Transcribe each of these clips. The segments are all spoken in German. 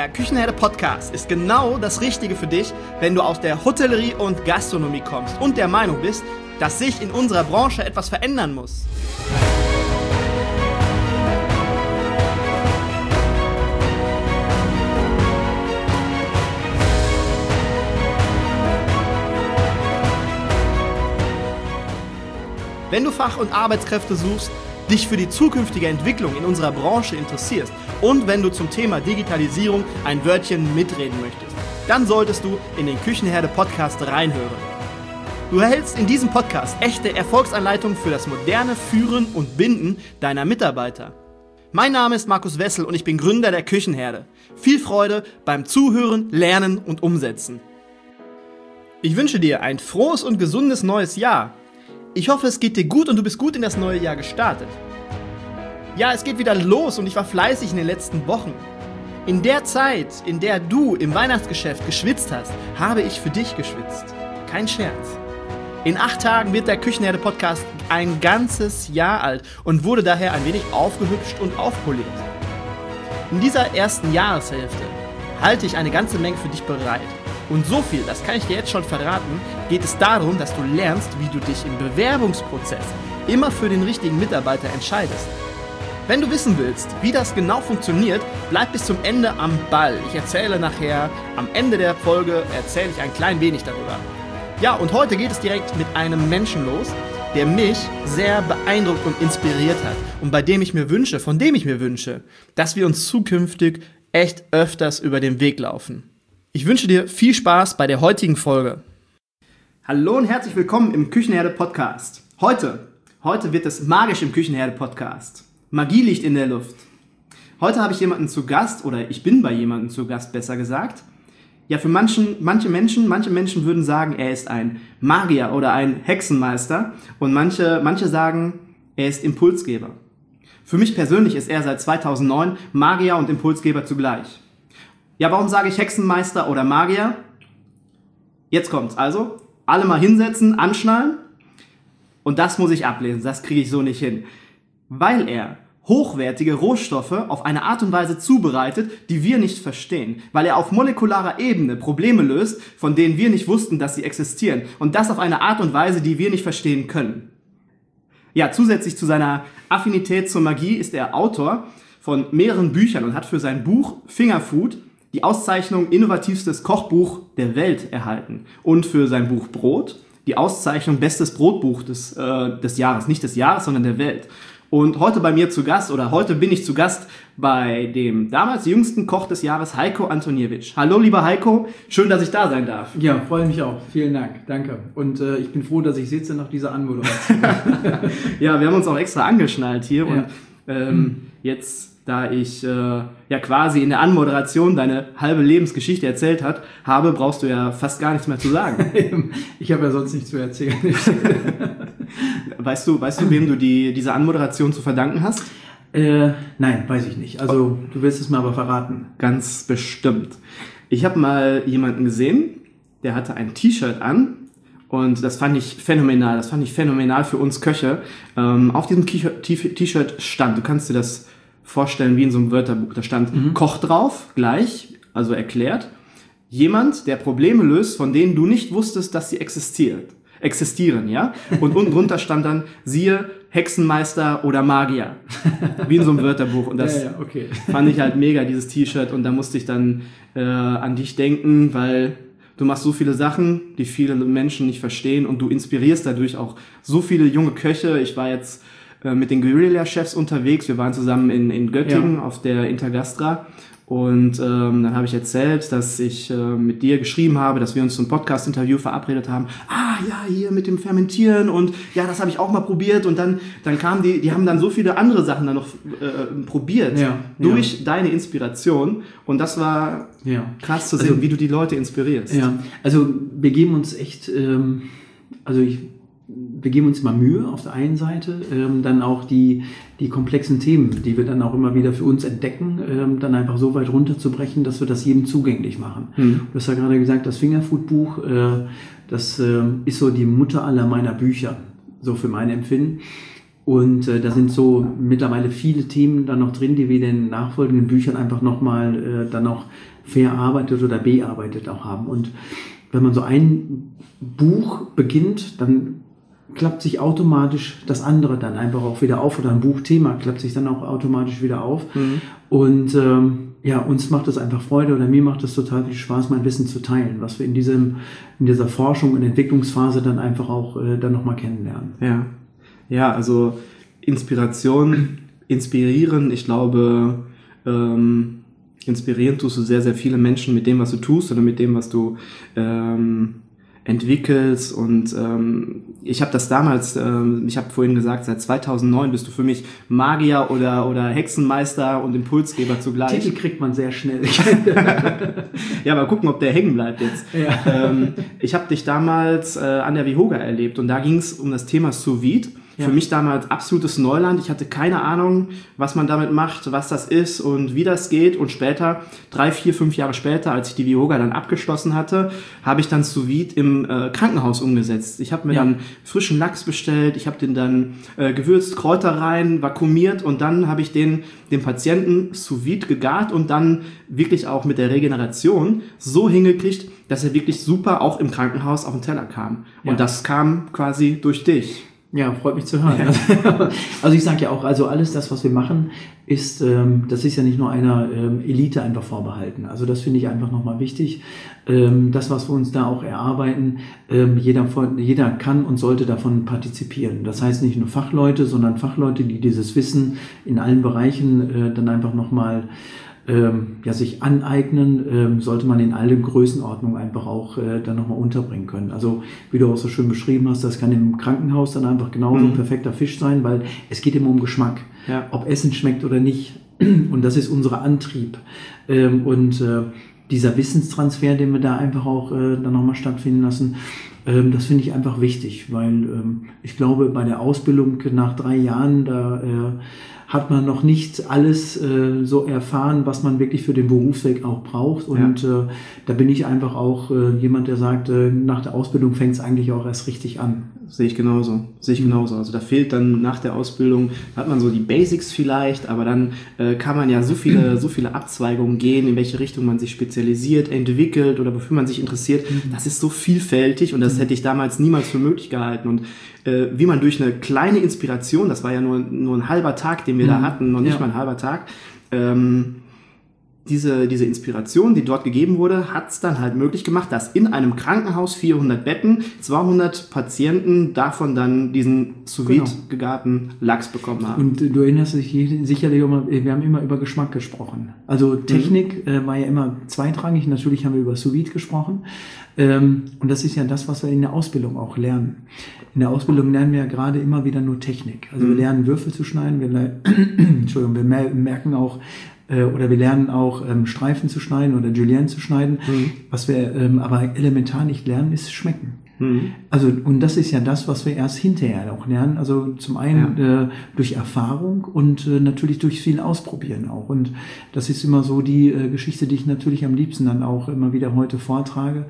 Der Küchenherde Podcast ist genau das Richtige für dich, wenn du aus der Hotellerie und Gastronomie kommst und der Meinung bist, dass sich in unserer Branche etwas verändern muss. Wenn du Fach- und Arbeitskräfte suchst, dich für die zukünftige Entwicklung in unserer Branche interessierst und wenn du zum Thema Digitalisierung ein Wörtchen mitreden möchtest, dann solltest du in den Küchenherde Podcast reinhören. Du erhältst in diesem Podcast echte Erfolgsanleitungen für das moderne Führen und Binden deiner Mitarbeiter. Mein Name ist Markus Wessel und ich bin Gründer der Küchenherde. Viel Freude beim Zuhören, Lernen und Umsetzen. Ich wünsche dir ein frohes und gesundes neues Jahr. Ich hoffe, es geht dir gut und du bist gut in das neue Jahr gestartet. Ja, es geht wieder los und ich war fleißig in den letzten Wochen. In der Zeit, in der du im Weihnachtsgeschäft geschwitzt hast, habe ich für dich geschwitzt. Kein Scherz. In 8 Tagen wird der Küchenherde Podcast ein ganzes Jahr alt und wurde daher ein wenig aufgehübscht und aufpoliert. In dieser ersten Jahreshälfte halte ich eine ganze Menge für dich bereit. Und so viel, das kann ich dir jetzt schon verraten, geht es darum, dass du lernst, wie du dich im Bewerbungsprozess immer für den richtigen Mitarbeiter entscheidest. Wenn du wissen willst, wie das genau funktioniert, bleib bis zum Ende am Ball. Ich erzähle nachher, am Ende der Folge erzähle ich ein klein wenig darüber. Ja, und heute geht es direkt mit einem Menschen los, der mich sehr beeindruckt und inspiriert hat und von dem ich mir wünsche, dass wir uns zukünftig echt öfters über den Weg laufen. Ich wünsche dir viel Spaß bei der heutigen Folge. Hallo und herzlich willkommen im Küchenherde Podcast. Heute wird es magisch im Küchenherde Podcast. Magie liegt in der Luft. Heute habe ich jemanden zu Gast, oder ich bin bei jemandem zu Gast, besser gesagt. Ja, für manche Menschen würden sagen, er ist ein Magier oder ein Hexenmeister. Und manche sagen, er ist Impulsgeber. Für mich persönlich ist er seit 2009 Magier und Impulsgeber zugleich. Ja, warum sage ich Hexenmeister oder Magier? Jetzt kommt's. Also, alle mal hinsetzen, anschnallen. Und das muss ich ablesen. Das kriege ich so nicht hin. Weil er hochwertige Rohstoffe auf eine Art und Weise zubereitet, die wir nicht verstehen. Weil er auf molekularer Ebene Probleme löst, von denen wir nicht wussten, dass sie existieren. Und das auf eine Art und Weise, die wir nicht verstehen können. Ja, zusätzlich zu seiner Affinität zur Magie ist er Autor von mehreren Büchern und hat für sein Buch Fingerfood die Auszeichnung Innovativstes Kochbuch der Welt erhalten. Und für sein Buch Brot die Auszeichnung Bestes Brotbuch des Jahres. Nicht des Jahres, sondern der Welt. Und heute bin ich zu Gast bei dem damals jüngsten Koch des Jahres, Heiko Antoniewicz. Hallo, lieber Heiko, schön, dass ich da sein darf. Ja, freue mich auch. Vielen Dank, danke. Und ich bin froh, dass ich sitze nach dieser Anmoderation. Ja, wir haben uns auch extra angeschnallt hier. Ja. Und jetzt, da ich quasi in der Anmoderation deine halbe Lebensgeschichte erzählt habe, brauchst du ja fast gar nichts mehr zu sagen. Ich habe ja sonst nichts zu erzählen. Weißt du, wem du diese Anmoderation zu verdanken hast? Nein, weiß ich nicht. Also du wirst es mir aber verraten. Ganz bestimmt. Ich habe mal jemanden gesehen, der hatte ein T-Shirt an. Und das fand ich phänomenal. Das fand ich phänomenal für uns Köche. Auf diesem T-Shirt stand, du kannst dir das vorstellen wie in so einem Wörterbuch, da stand Koch drauf, gleich, also erklärt. Jemand, der Probleme löst, von denen du nicht wusstest, dass sie existieren, ja? Und unten drunter stand dann, siehe Hexenmeister oder Magier. Wie in so einem Wörterbuch. Und das okay. Fand ich halt mega, dieses T-Shirt. Und da musste ich dann an dich denken, weil du machst so viele Sachen, die viele Menschen nicht verstehen und du inspirierst dadurch auch so viele junge Köche. Ich war jetzt mit den Guerilla-Chefs unterwegs. Wir waren zusammen in Göttingen auf der Intergastra. Und dann habe ich erzählt, dass ich mit dir geschrieben habe, dass wir uns zum Podcast-Interview verabredet haben. Hier mit dem Fermentieren und ja, das habe ich auch mal probiert. Und dann kamen die haben dann so viele andere Sachen dann noch probiert durch deine Inspiration. Und das war krass zu sehen, wie du die Leute inspirierst. Ja, also wir geben uns echt, wir geben uns immer Mühe auf der einen Seite, dann auch die komplexen Themen, die wir dann auch immer wieder für uns entdecken, dann einfach so weit runterzubrechen, dass wir das jedem zugänglich machen. Du hast ja gerade gesagt, das Fingerfood-Buch, das ist so die Mutter aller meiner Bücher, so für mein Empfinden. Und da sind so mittlerweile viele Themen dann noch drin, die wir in den nachfolgenden Büchern einfach nochmal dann auch verarbeitet oder bearbeitet auch haben. Und wenn man so ein Buch beginnt, dann klappt sich automatisch das andere dann einfach auch wieder auf, oder ein Buchthema klappt sich dann auch automatisch wieder auf. Und uns macht es einfach Freude, oder mir macht es total viel Spaß, mein Wissen zu teilen, was wir in dieser Forschung und Entwicklungsphase dann einfach auch dann nochmal kennenlernen. Ja, also inspirieren, ich glaube, inspirieren tust du sehr, sehr viele Menschen mit dem, was du tust oder mit dem, was du entwickelst. Und ich habe das damals, ich habe vorhin gesagt, seit 2009 bist du für mich Magier oder Hexenmeister und Impulsgeber zugleich. Titel kriegt man sehr schnell. Ja, mal gucken, ob der hängen bleibt jetzt. Ja. Ich habe dich damals an der Vihoga erlebt, und da ging es um das Thema Sous Vide. Ja. Für mich damals absolutes Neuland. Ich hatte keine Ahnung, was man damit macht, was das ist und wie das geht. Und später, 3, 4, 5 Jahre später, als ich die Vihoga dann abgeschlossen hatte, habe ich dann Sous Vide im Krankenhaus umgesetzt. Ich habe mir dann frischen Lachs bestellt, ich habe den dann gewürzt, Kräuter rein, vakuumiert, und dann habe ich dem Patienten Sous Vide gegart und dann wirklich auch mit der Regeneration so hingekriegt, dass er wirklich super auch im Krankenhaus auf den Teller kam. Ja. Und das kam quasi durch dich. Ja, freut mich zu hören. Ja. Also ich sage ja auch, also alles das, was wir machen, ist, das ist ja nicht nur einer Elite einfach vorbehalten. Also das finde ich einfach nochmal wichtig. Das, was wir uns da auch erarbeiten, jeder kann und sollte davon partizipieren. Das heißt nicht nur Fachleute, sondern Fachleute, die dieses Wissen in allen Bereichen dann einfach nochmal sich aneignen, sollte man in allen Größenordnungen einfach auch dann nochmal unterbringen können. Also wie du auch so schön beschrieben hast, das kann im Krankenhaus dann einfach genauso ein perfekter Fisch sein, weil es geht immer um Geschmack. Ja. Ob Essen schmeckt oder nicht. Und das ist unser Antrieb. Dieser Wissenstransfer, den wir da einfach auch dann nochmal stattfinden lassen, das finde ich einfach wichtig, weil ich glaube, bei der Ausbildung nach 3 Jahren, da hat man noch nicht alles so erfahren, was man wirklich für den Berufsweg auch braucht. Und da bin ich einfach auch jemand, der sagt, nach der Ausbildung fängt es eigentlich auch erst richtig an. Sehe ich genauso. Also da fehlt dann nach der Ausbildung, hat man so die Basics vielleicht, aber dann kann man ja so viele Abzweigungen gehen, in welche Richtung man sich spezialisiert, entwickelt oder wofür man sich interessiert. Das ist so vielfältig, und das hätte ich damals niemals für möglich gehalten. Und wie man durch eine kleine Inspiration, das war ja nur ein halber Tag, den wir da hatten, noch nicht mal ein halber Tag, diese Inspiration, die dort gegeben wurde, hat es dann halt möglich gemacht, dass in einem Krankenhaus 400 Betten, 200 Patienten davon dann diesen Sous Vide gegarten Lachs bekommen haben. Und du erinnerst dich sicherlich immer, wir haben immer über Geschmack gesprochen. Also Technik war ja immer zweitrangig, natürlich haben wir über Sous Vide gesprochen. Und das ist ja das, was wir in der Ausbildung auch lernen. In der Ausbildung lernen wir ja gerade immer wieder nur Technik. Also wir lernen Würfel zu schneiden, wir merken auch, oder wir lernen auch Streifen zu schneiden oder Julienne zu schneiden. Was wir aber elementar nicht lernen, ist Schmecken. Also, und das ist ja das, was wir erst hinterher auch lernen. Also zum einen durch Erfahrung und natürlich durch viel Ausprobieren auch. Und das ist immer so die Geschichte, die ich natürlich am liebsten dann auch immer wieder heute vortrage.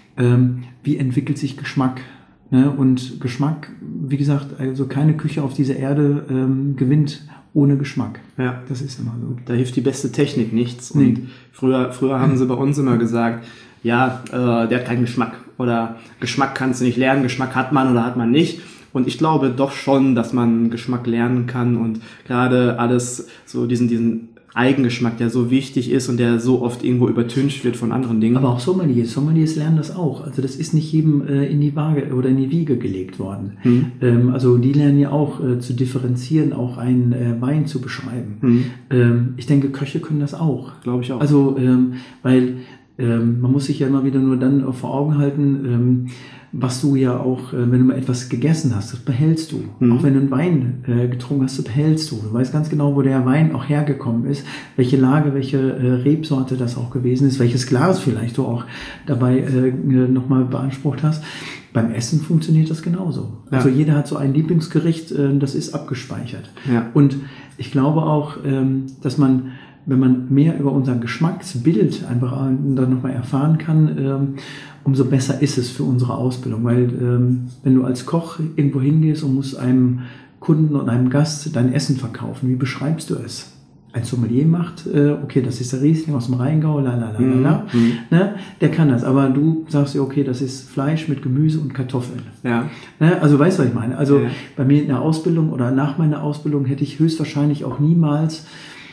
Wie entwickelt sich Geschmack? Ne? Und Geschmack, wie gesagt, also keine Küche auf dieser Erde gewinnt ohne Geschmack. Ja, das ist immer so. Da hilft die beste Technik nichts. Und früher haben sie bei uns immer gesagt, der hat keinen Geschmack. Oder Geschmack kannst du nicht lernen, Geschmack hat man oder hat man nicht. Und ich glaube doch schon, dass man Geschmack lernen kann, und gerade alles so diesen Eigengeschmack, der so wichtig ist und der so oft irgendwo übertüncht wird von anderen Dingen. Aber auch Sommeliers lernen das auch. Also das ist nicht jedem in die Waage oder in die Wiege gelegt worden. Also die lernen ja auch zu differenzieren, auch einen Wein zu beschreiben. Ich denke, Köche können das auch. Glaube ich auch. Also weil man muss sich ja immer wieder nur dann vor Augen halten, was du ja auch, wenn du mal etwas gegessen hast, das behältst du. Auch wenn du einen Wein getrunken hast, das behältst du. Du weißt ganz genau, wo der Wein auch hergekommen ist, welche Lage, welche Rebsorte das auch gewesen ist, welches Glas vielleicht du auch dabei nochmal beansprucht hast. Beim Essen funktioniert das genauso. Ja. Also jeder hat so ein Lieblingsgericht, das ist abgespeichert. Ja. Und ich glaube auch, dass man, wenn man mehr über unser Geschmacksbild einfach dann nochmal erfahren kann, umso besser ist es für unsere Ausbildung. Weil wenn du als Koch irgendwo hingehst und musst einem Kunden und einem Gast dein Essen verkaufen? Wie beschreibst du es? Ein Sommelier macht, okay, das ist der Riesling aus dem Rheingau, ne? Der kann das. Aber du sagst ja, okay, das ist Fleisch mit Gemüse und Kartoffeln. Ja. Ne? Also weißt du, was ich meine? Also bei mir in der Ausbildung oder nach meiner Ausbildung hätte ich höchstwahrscheinlich auch niemals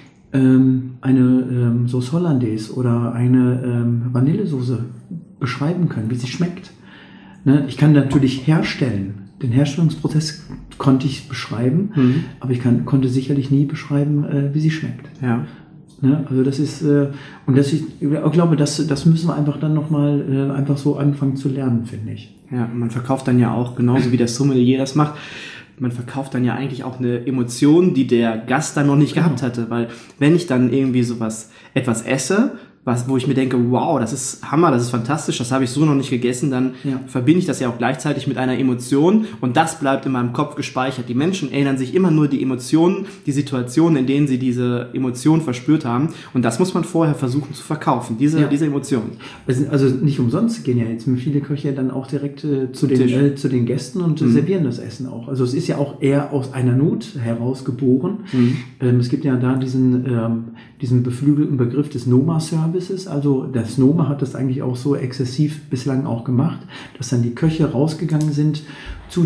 eine Sauce Hollandaise oder eine Vanillesoße beschreiben können, wie sie schmeckt. Ne? Ich kann natürlich herstellen. Den Herstellungsprozess konnte ich beschreiben, aber ich konnte sicherlich nie beschreiben, wie sie schmeckt. Ja. Ne? Also das ist, und ich glaube, das müssen wir einfach dann nochmal einfach so anfangen zu lernen, finde ich. Ja, man verkauft dann ja auch, genauso wie der Sommelier das macht, man verkauft dann ja eigentlich auch eine Emotion, die der Gast dann noch nicht gehabt hatte, weil wenn ich dann irgendwie etwas esse, wo ich mir denke, wow, das ist Hammer, das ist fantastisch, das habe ich so noch nicht gegessen, dann verbinde ich das ja auch gleichzeitig mit einer Emotion und das bleibt in meinem Kopf gespeichert. Die Menschen erinnern sich immer nur die Emotionen, die Situationen, in denen sie diese Emotion verspürt haben und das muss man vorher versuchen zu verkaufen, diese Emotionen. Also nicht umsonst gehen ja jetzt viele Köche dann auch direkt zu den Gästen und servieren das Essen auch. Also es ist ja auch eher aus einer Not heraus geboren. Es gibt ja da diesen beflügelten Begriff des Noma-Services. Also das Noma hat das eigentlich auch so exzessiv bislang auch gemacht, dass dann die Köche rausgegangen sind zu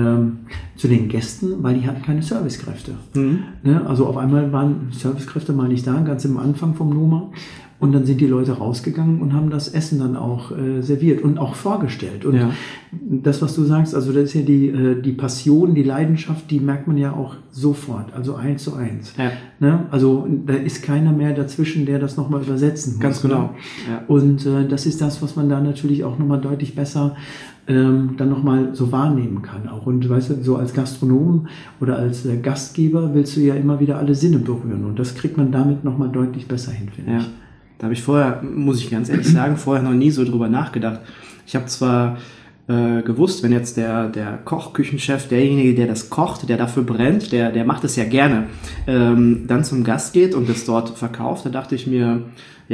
den Gästen, weil die hatten keine Servicekräfte. Ne? Also auf einmal waren Servicekräfte mal nicht da, ganz am Anfang vom Noma. Und dann sind die Leute rausgegangen und haben das Essen dann auch serviert und auch vorgestellt. Und das, was du sagst, also das ist ja die Passion, die Leidenschaft, die merkt man ja auch sofort, also 1:1. Ja. Ne? Also da ist keiner mehr dazwischen, der das nochmal übersetzen muss. Ganz genau. Ne? Ja. Und das ist das, was man da natürlich auch nochmal deutlich besser dann nochmal so wahrnehmen kann auch. Und weißt du, so als Gastronom oder als Gastgeber willst du ja immer wieder alle Sinne berühren. Und das kriegt man damit nochmal deutlich besser hin, finde ich. Da habe ich vorher, muss ich ganz ehrlich sagen, noch nie so drüber nachgedacht. Ich habe zwar gewusst, wenn jetzt der Koch, Küchenchef, derjenige, der das kocht, der dafür brennt, der macht es ja gerne, dann zum Gast geht und es dort verkauft, da dachte ich mir,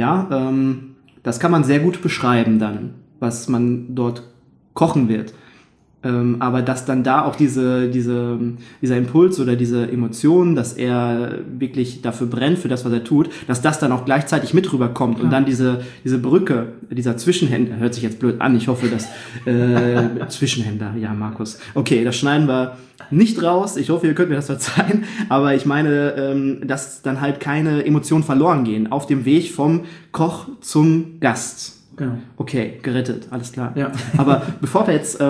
das kann man sehr gut beschreiben dann, was man dort kochen wird. Aber dass dann da auch dieser Impuls oder diese Emotion, dass er wirklich dafür brennt, für das, was er tut, dass das dann auch gleichzeitig mit rüberkommt und dann diese Brücke, dieser Zwischenhändler, hört sich jetzt blöd an, ich hoffe, dass Zwischenhändler, ja Markus, okay, das schneiden wir nicht raus, ich hoffe, ihr könnt mir das verzeihen, aber ich meine, dass dann halt keine Emotionen verloren gehen auf dem Weg vom Koch zum Gast. Genau. Okay, gerettet, alles klar. Ja. Aber bevor wir jetzt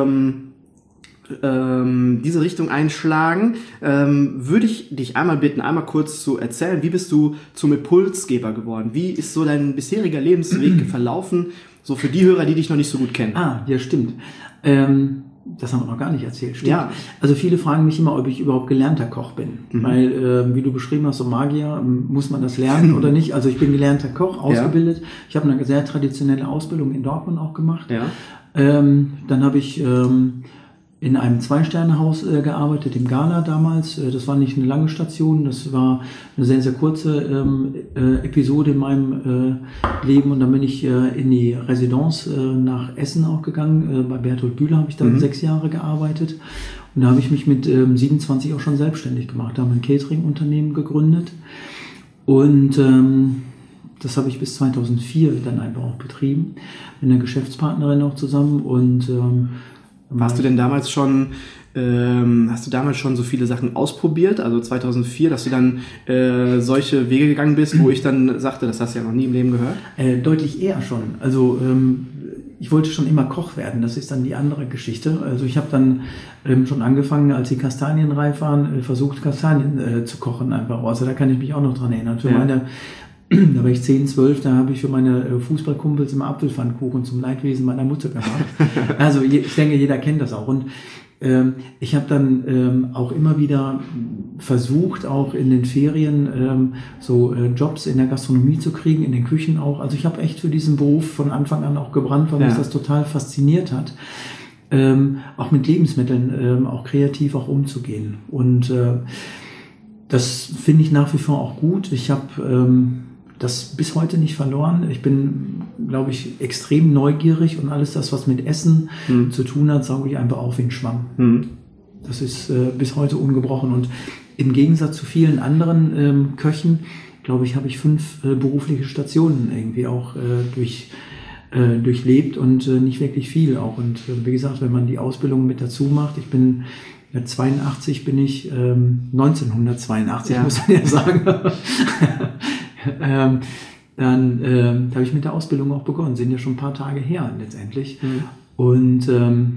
diese Richtung einschlagen, würde ich dich einmal bitten, einmal kurz zu erzählen, wie bist du zum Impulsgeber geworden? Wie ist so dein bisheriger Lebensweg verlaufen, so für die Hörer, die dich noch nicht so gut kennen? Ja, stimmt. Das haben wir noch gar nicht erzählt. Stimmt. Ja. Also viele fragen mich immer, ob ich überhaupt gelernter Koch bin. Weil, wie du beschrieben hast, so Magier, muss man das lernen oder nicht? Also ich bin gelernter Koch, ausgebildet. Ich habe eine sehr traditionelle Ausbildung in Dortmund auch gemacht. Ja. Dann habe ich in einem 2-Sterne-Haus gearbeitet, im Ghana damals. Das war nicht eine lange Station, das war eine sehr, sehr kurze Episode in meinem Leben. Und dann bin ich in die Residenz nach Essen auch gegangen. Bei Bertolt Bühler habe ich dann 6 Jahre gearbeitet. Und da habe ich mich mit 27 auch schon selbstständig gemacht. Da haben wir ein Catering-Unternehmen gegründet. Und das habe ich bis 2004 dann einfach auch betrieben. Mit einer Geschäftspartnerin auch zusammen. Und hast du denn damals schon so viele Sachen ausprobiert? Also 2004, dass du dann solche Wege gegangen bist, wo ich dann sagte, das hast du ja noch nie im Leben gehört? Deutlich eher schon. Also ich wollte schon immer Koch werden. Das ist dann die andere Geschichte. Also ich habe dann schon angefangen, als die Kastanien reif waren, versucht Kastanien zu kochen einfach. Also da kann ich mich auch noch dran erinnern. Da war ich 10, 12, da habe ich für meine Fußballkumpels immer Apfelpfannkuchen zum Leidwesen meiner Mutter gemacht. Also ich denke, jeder kennt das auch. Und ich habe dann auch immer wieder versucht, auch in den Ferien Jobs in der Gastronomie zu kriegen, in den Küchen auch. Also ich habe echt für diesen Beruf von Anfang an auch gebrannt, weil mich das total fasziniert hat. Auch mit Lebensmitteln auch kreativ auch umzugehen. Und das finde ich nach wie vor auch gut. Ich habe das bis heute nicht verloren. Ich bin, glaube ich, extrem neugierig und alles das, was mit Essen zu tun hat, sauge ich einfach auf wie ein Schwamm. Das ist bis heute ungebrochen. Und im Gegensatz zu vielen anderen Köchen, glaube ich, habe ich 5 berufliche Stationen irgendwie auch durchlebt und nicht wirklich viel auch. Und wie gesagt, wenn man die Ausbildung mit dazu macht, ich bin 1982, ja. Muss man ja sagen, dann habe ich mit der Ausbildung auch begonnen. Sind ja schon ein paar Tage her letztendlich. Mhm. Und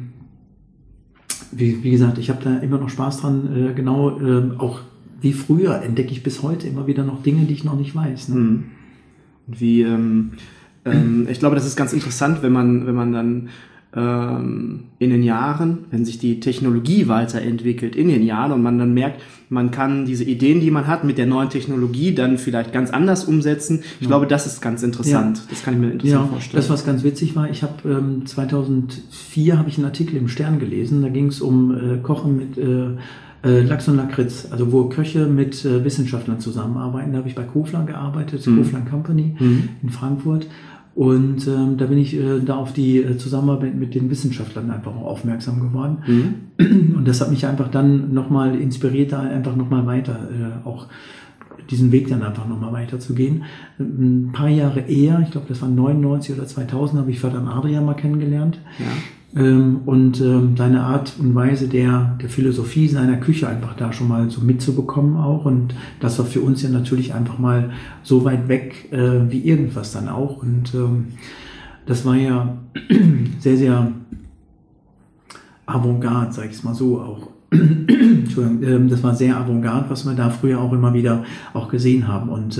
wie gesagt, ich habe da immer noch Spaß dran. Auch wie früher entdecke ich bis heute immer wieder noch Dinge, die ich noch nicht weiß. Ne? Mhm. Und wie ich glaube, das ist ganz interessant, wenn man dann in den Jahren, wenn sich die Technologie weiterentwickelt in den Jahren und man dann merkt, man kann diese Ideen, die man hat, mit der neuen Technologie dann vielleicht ganz anders umsetzen. Ich glaube, das ist ganz interessant. Ja. Das kann ich mir interessant vorstellen. Das, was ganz witzig war, ich habe 2004 habe ich einen Artikel im Stern gelesen, da ging es um Kochen mit Lachs und Lakritz, also wo Köche mit Wissenschaftlern zusammenarbeiten. Da habe ich bei Kofler gearbeitet, Kofler Company in Frankfurt. Und da bin ich da auf die Zusammenarbeit mit den Wissenschaftlern einfach auch aufmerksam geworden. Mhm. Und das hat mich einfach dann nochmal inspiriert, da einfach nochmal weiter auch diesen Weg dann einfach nochmal weiterzugehen. Ein paar Jahre eher, ich glaube das war 99 oder 2000, habe ich Vater Adrian mal kennengelernt. Ja. Und seine Art und Weise der Philosophie seiner Küche einfach da schon mal so mitzubekommen auch. Und das war für uns ja natürlich einfach mal so weit weg wie irgendwas dann auch. Und das war ja sehr, sehr avantgarde, sag ich es mal so auch. Entschuldigung, das war sehr avantgarde, was wir da früher auch immer wieder auch gesehen haben. Und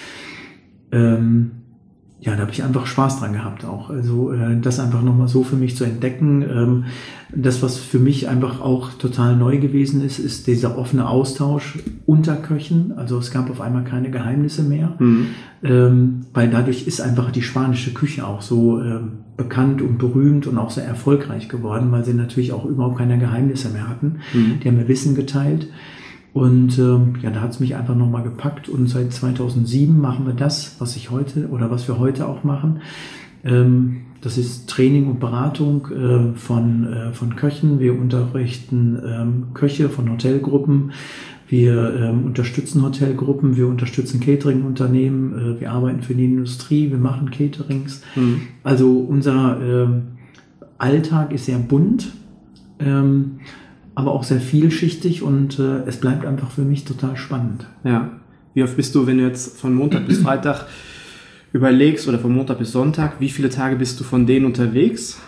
ja, da habe ich einfach Spaß dran gehabt auch. Also das einfach nochmal so für mich zu entdecken. Das, was für mich einfach auch total neu gewesen ist, ist dieser offene Austausch unter Köchen. Also es gab auf einmal keine Geheimnisse mehr, weil dadurch ist einfach die spanische Küche auch so bekannt und berühmt und auch sehr erfolgreich geworden, weil sie natürlich auch überhaupt keine Geheimnisse mehr hatten. Die haben mir Wissen geteilt. Und ja, da hat es mich einfach nochmal gepackt und seit 2007 machen wir das, was wir heute auch machen. Das ist Training und Beratung von Köchen. Wir unterrichten Köche von Hotelgruppen. Wir unterstützen Hotelgruppen, wir unterstützen Catering-Unternehmen, wir arbeiten für die Industrie, wir machen Caterings. Also unser Alltag ist sehr bunt. Aber auch sehr vielschichtig und es bleibt einfach für mich total spannend. Ja. Wie oft bist du, wenn du jetzt von Montag bis Freitag überlegst oder von Montag bis Sonntag, wie viele Tage bist du von denen unterwegs?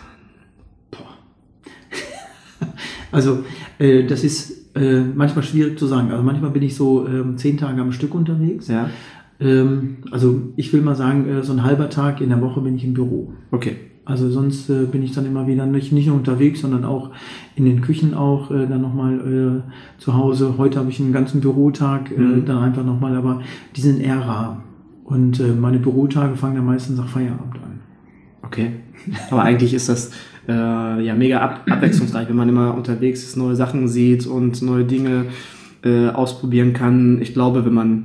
Also das ist manchmal schwierig zu sagen. Also manchmal bin ich so 10 Tage am Stück unterwegs. Ja. Also ich will mal sagen, so ein halber Tag in der Woche bin ich im Büro. Okay. Also sonst bin ich dann immer wieder nicht nur unterwegs, sondern auch in den Küchen auch dann nochmal zu Hause. Heute habe ich einen ganzen Bürotag, dann einfach nochmal, aber die sind eher rar. Und meine Bürotage fangen dann meistens nach Feierabend an. Okay, aber eigentlich ist das ja mega abwechslungsreich, wenn man immer unterwegs ist, neue Sachen sieht und neue Dinge ausprobieren kann. Ich glaube, wenn man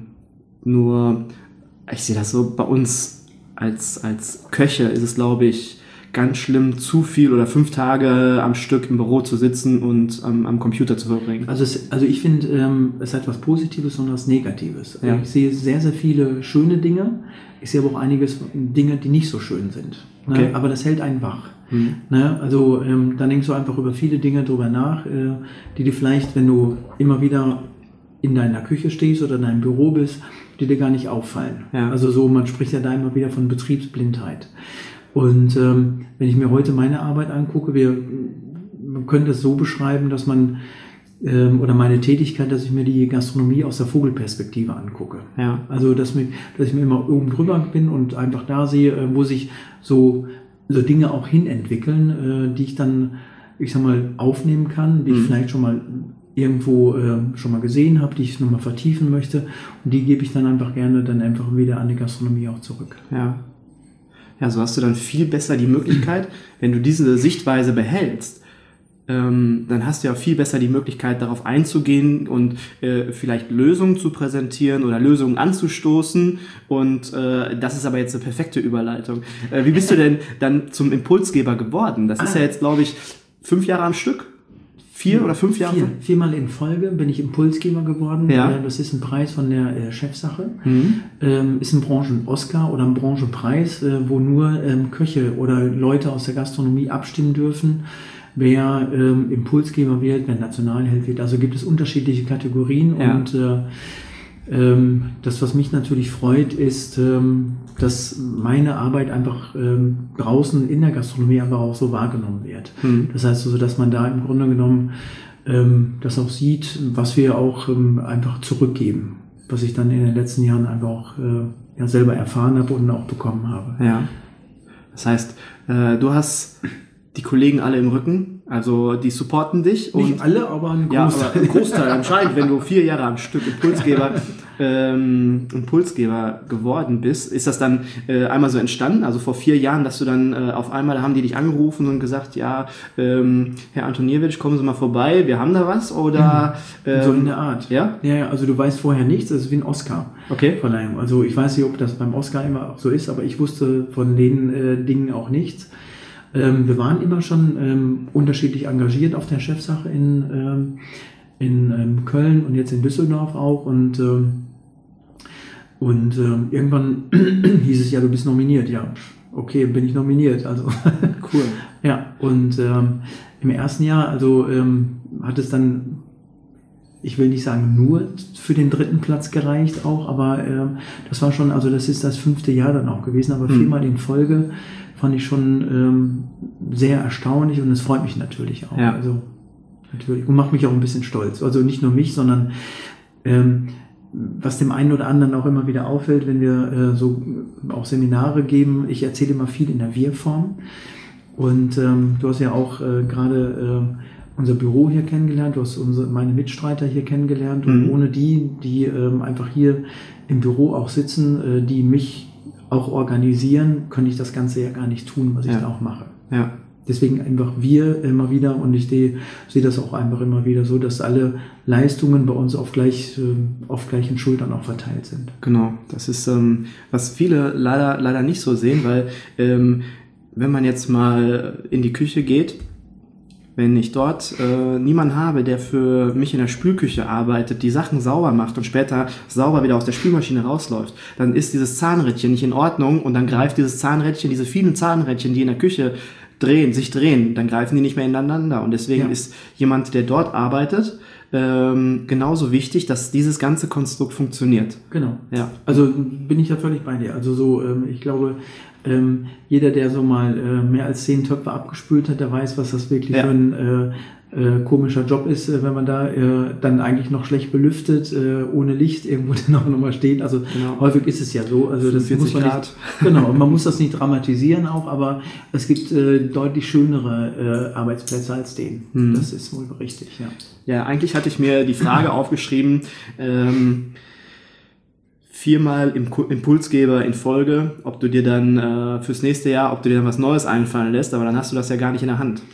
ich sehe das so bei uns als Köche ist es, glaube ich, ganz schlimm, zu viel oder 5 Tage am Stück im Büro zu sitzen und am Computer zu verbringen. Also ich finde, es hat was Positives und was Negatives. Also ich sehe sehr, sehr viele schöne Dinge. Ich sehe aber auch einiges Dinge, die nicht so schön sind. Ne? Okay. Aber das hält einen wach. Ne? Also dann denkst du einfach über viele Dinge drüber nach, die dir vielleicht, wenn du immer wieder in deiner Küche stehst oder in deinem Büro bist, die dir gar nicht auffallen. Ja. Also so, man spricht ja da immer wieder von Betriebsblindheit. Und wenn ich mir heute meine Arbeit angucke, man könnte es so beschreiben, dass man, oder meine Tätigkeit, dass ich mir die Gastronomie aus der Vogelperspektive angucke. Ja. Also dass ich mir immer oben drüber bin und einfach da sehe, wo sich so Dinge auch hinentwickeln, die ich dann, ich sag mal, aufnehmen kann, die ich vielleicht schon mal irgendwo schon mal gesehen habe, die ich nochmal vertiefen möchte. Und die gebe ich dann einfach gerne dann einfach wieder an die Gastronomie auch zurück. Ja. Ja, so hast du dann viel besser die Möglichkeit, wenn du diese Sichtweise behältst, dann hast du ja viel besser die Möglichkeit, darauf einzugehen und vielleicht Lösungen zu präsentieren oder Lösungen anzustoßen. Und das ist aber jetzt eine perfekte Überleitung. Wie bist du denn dann zum Impulsgeber geworden? Das ist ja jetzt, glaube ich, 5 Jahre am Stück. 4 oder 5 Jahre? Viermal in Folge bin ich Impulsgeber geworden. Ja. Das ist ein Preis von der Chefsache. Ist ein Branchen-Oscar oder ein Branchenpreis, wo nur Köche oder Leute aus der Gastronomie abstimmen dürfen, wer Impulsgeber wird, wer Nationalheld wird. Also gibt es unterschiedliche Kategorien und das, was mich natürlich freut, ist, dass meine Arbeit einfach draußen in der Gastronomie aber auch so wahrgenommen wird. Das heißt also, dass man da im Grunde genommen das auch sieht, was wir auch einfach zurückgeben, was ich dann in den letzten Jahren einfach auch selber erfahren habe und auch bekommen habe. Ja. Das heißt, du hast die Kollegen alle im Rücken, also die supporten dich. Nicht alle, aber ein Großteil. Ja, aber ein Großteil anscheinend, wenn du 4 Jahre am Stück Impulsgeber geworden bist. Ist das dann einmal so entstanden, also vor 4 Jahren, dass du dann auf einmal, haben die dich angerufen und gesagt, ja, Herr Antoniewicz, kommen Sie mal vorbei, wir haben da was, oder? So in der Art. Ja? Ja, also du weißt vorher nichts, das ist wie ein Oscar-Verleihung. Also ich weiß nicht, ob das beim Oscar immer so ist, aber ich wusste von den Dingen auch nichts. Wir waren immer schon unterschiedlich engagiert auf der Chefsache in Köln und jetzt in Düsseldorf auch und irgendwann hieß es ja, du bist nominiert. Ja, okay, bin ich nominiert. Also cool. Ja, und im ersten Jahr, also hat es dann, ich will nicht sagen nur für den 3. Platz gereicht auch, aber das war schon, also das ist das 5. Jahr dann auch gewesen, aber 4-mal in Folge fand ich schon sehr erstaunlich und es freut mich natürlich auch. Ja. Also natürlich und macht mich auch ein bisschen stolz. Also nicht nur mich, sondern was dem einen oder anderen auch immer wieder auffällt, wenn wir so auch Seminare geben. Ich erzähle immer viel in der Wir-Form und du hast ja auch gerade unser Büro hier kennengelernt, du hast meine Mitstreiter hier kennengelernt und ohne die einfach hier im Büro auch sitzen, die mich auch organisieren, könnte ich das Ganze ja gar nicht tun, was ich da auch mache. Ja. Deswegen einfach wir immer wieder und ich sehe das auch einfach immer wieder so, dass alle Leistungen bei uns auf gleichen Schultern auch verteilt sind. Genau, das ist, was viele leider nicht so sehen, weil wenn man jetzt mal in die Küche geht, wenn ich dort niemanden habe, der für mich in der Spülküche arbeitet, die Sachen sauber macht und später sauber wieder aus der Spülmaschine rausläuft, dann ist dieses Zahnrädchen nicht in Ordnung und dann greift dieses Zahnrädchen, diese vielen Zahnrädchen, die in der Küche sich drehen, dann greifen die nicht mehr ineinander. Und deswegen ist jemand, der dort arbeitet, genauso wichtig, dass dieses ganze Konstrukt funktioniert. Genau. Ja. Also bin ich ja völlig bei dir. Also so, ich glaube, jeder, der so mal mehr als 10 Töpfe abgespült hat, der weiß, was das wirklich für ein komischer Job ist, wenn man da dann eigentlich noch schlecht belüftet, ohne Licht irgendwo dann auch nochmal steht. Also häufig ist es ja so. Also das muss man nicht, genau, man muss das nicht dramatisieren auch, aber es gibt deutlich schönere Arbeitsplätze als den. Das ist wohl richtig, ja. Ja, eigentlich hatte ich mir die Frage aufgeschrieben, 4-mal Impulsgeber in Folge, ob du dir dann fürs nächste Jahr, ob du dir dann was Neues einfallen lässt, aber dann hast du das ja gar nicht in der Hand.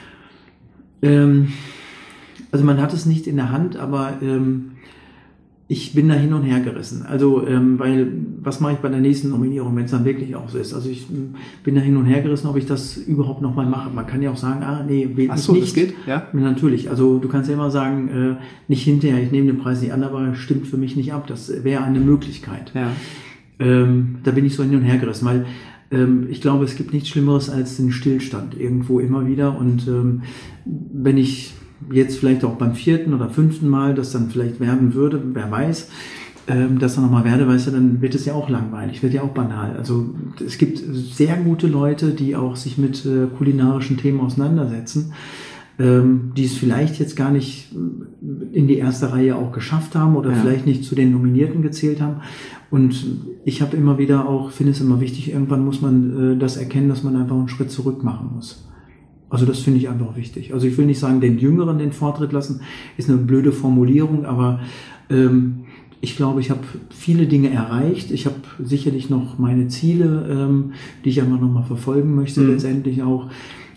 Also man hat es nicht in der Hand, aber ich bin da hin und her gerissen. Also, weil, was mache ich bei der nächsten Nominierung, wenn es dann wirklich auch so ist? Also ich bin da hin und her gerissen, ob ich das überhaupt nochmal mache. Man kann ja auch sagen, nee, wählt mich nicht. Das geht? Ja. Natürlich. Also du kannst ja immer sagen, nicht hinterher, ich nehme den Preis nicht an, aber stimmt für mich nicht ab. Das wäre eine Möglichkeit. Ja. Da bin ich so hin und her gerissen, weil ich glaube, es gibt nichts Schlimmeres als den Stillstand irgendwo immer wieder. Und wenn ich jetzt vielleicht auch beim 4. oder 5. Mal das dann vielleicht werden würde, wer weiß, das dann nochmal werde, weißt du, dann wird es ja auch langweilig, wird ja auch banal. Also es gibt sehr gute Leute, die auch sich mit kulinarischen Themen auseinandersetzen, die es vielleicht jetzt gar nicht in die erste Reihe auch geschafft haben oder vielleicht nicht zu den Nominierten gezählt haben. Und ich habe immer wieder auch, finde es immer wichtig, irgendwann muss man das erkennen, dass man einfach einen Schritt zurück machen muss. Also das finde ich einfach wichtig. Also ich will nicht sagen, den Jüngeren den Vortritt lassen, ist eine blöde Formulierung, aber ich glaube, ich habe viele Dinge erreicht. Ich habe sicherlich noch meine Ziele, die ich einfach nochmal verfolgen möchte, letztendlich auch.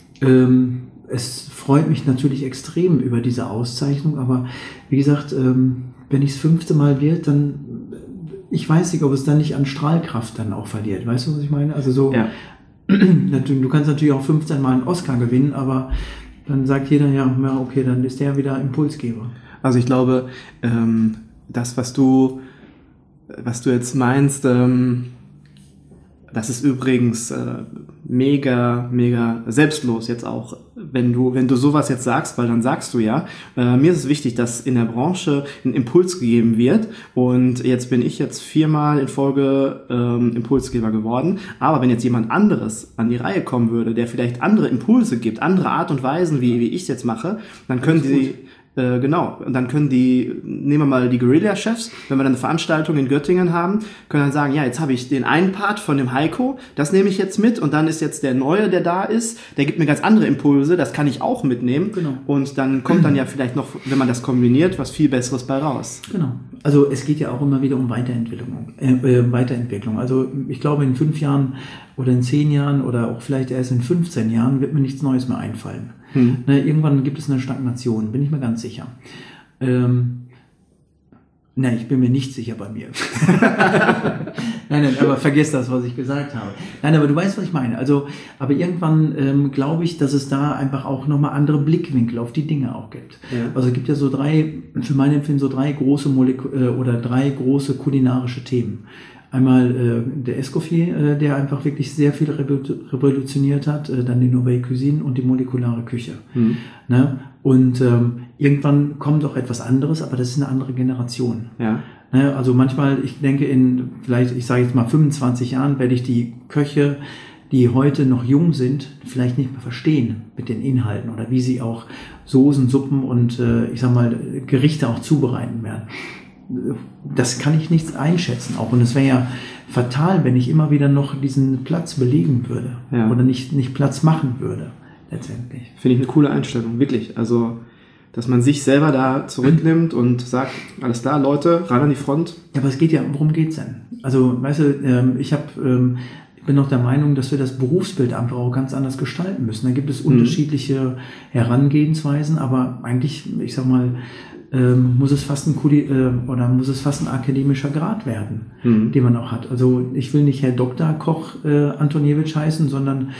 Es freut mich natürlich extrem über diese Auszeichnung, aber wie gesagt, wenn ich das 5. Mal wird, dann, ich weiß nicht, ob es dann nicht an Strahlkraft dann auch verliert. Weißt du, was ich meine? Also so, du kannst natürlich auch 15 Mal einen Oscar gewinnen, aber dann sagt jeder, ja, okay, dann ist der wieder Impulsgeber. Also ich glaube, das, was du jetzt meinst, das ist übrigens mega, mega selbstlos jetzt auch, wenn du sowas jetzt sagst, weil dann sagst du ja, mir ist es wichtig, dass in der Branche ein Impuls gegeben wird, und jetzt bin ich jetzt 4-mal in Folge Impulsgeber geworden, aber wenn jetzt jemand anderes an die Reihe kommen würde, der vielleicht andere Impulse gibt, andere Art und Weisen, wie ich es jetzt mache, dann können die... Genau, und dann können nehmen wir mal die Guerilla-Chefs, wenn wir dann eine Veranstaltung in Göttingen haben, können dann sagen, ja, jetzt habe ich den einen Part von dem Heiko, das nehme ich jetzt mit, und dann ist jetzt der Neue, der da ist, der gibt mir ganz andere Impulse, das kann ich auch mitnehmen. Genau. Und dann kommt dann ja vielleicht noch, wenn man das kombiniert, was viel Besseres bei raus. Genau. Also es geht ja auch immer wieder um Weiterentwicklung. Also ich glaube, in 5 Jahren oder in 10 Jahren oder auch vielleicht erst in 15 Jahren wird mir nichts Neues mehr einfallen. Irgendwann gibt es eine Stagnation, bin ich mir ganz sicher. Ich bin mir nicht sicher bei mir. Nein, aber vergiss das, was ich gesagt habe. Nein, aber du weißt, was ich meine. Also, aber irgendwann glaube ich, dass es da einfach auch nochmal andere Blickwinkel auf die Dinge auch gibt. Ja. Also es gibt ja so für mein Empfinden so 3 große oder 3 große kulinarische Themen. Einmal der Escoffier, der einfach wirklich sehr viel revolutioniert hat, dann die Nouvelle Cuisine und die molekulare Küche. Ne? Und irgendwann kommt auch etwas anderes, aber das ist eine andere Generation. Ja. Ne? Also manchmal, ich denke ich sage jetzt mal 25 Jahren, werde ich die Köche, die heute noch jung sind, vielleicht nicht mehr verstehen mit den Inhalten oder wie sie auch Soßen, Suppen und Gerichte auch zubereiten werden. Das kann ich nicht einschätzen auch. Und es wäre ja fatal, wenn ich immer wieder noch diesen Platz belegen würde oder nicht Platz machen würde, letztendlich. Finde ich eine coole Einstellung, wirklich. Also, dass man sich selber da zurücknimmt und sagt, alles klar, Leute, ran an die Front. Ja, aber worum geht's denn? Also, weißt du, ich bin noch der Meinung, dass wir das Berufsbild einfach auch ganz anders gestalten müssen. Da gibt es unterschiedliche Herangehensweisen, aber eigentlich, muss es fast ein akademischer Grad werden, den man auch hat. Also ich will nicht Herr Dr. Koch Antoniewicz heißen, sondern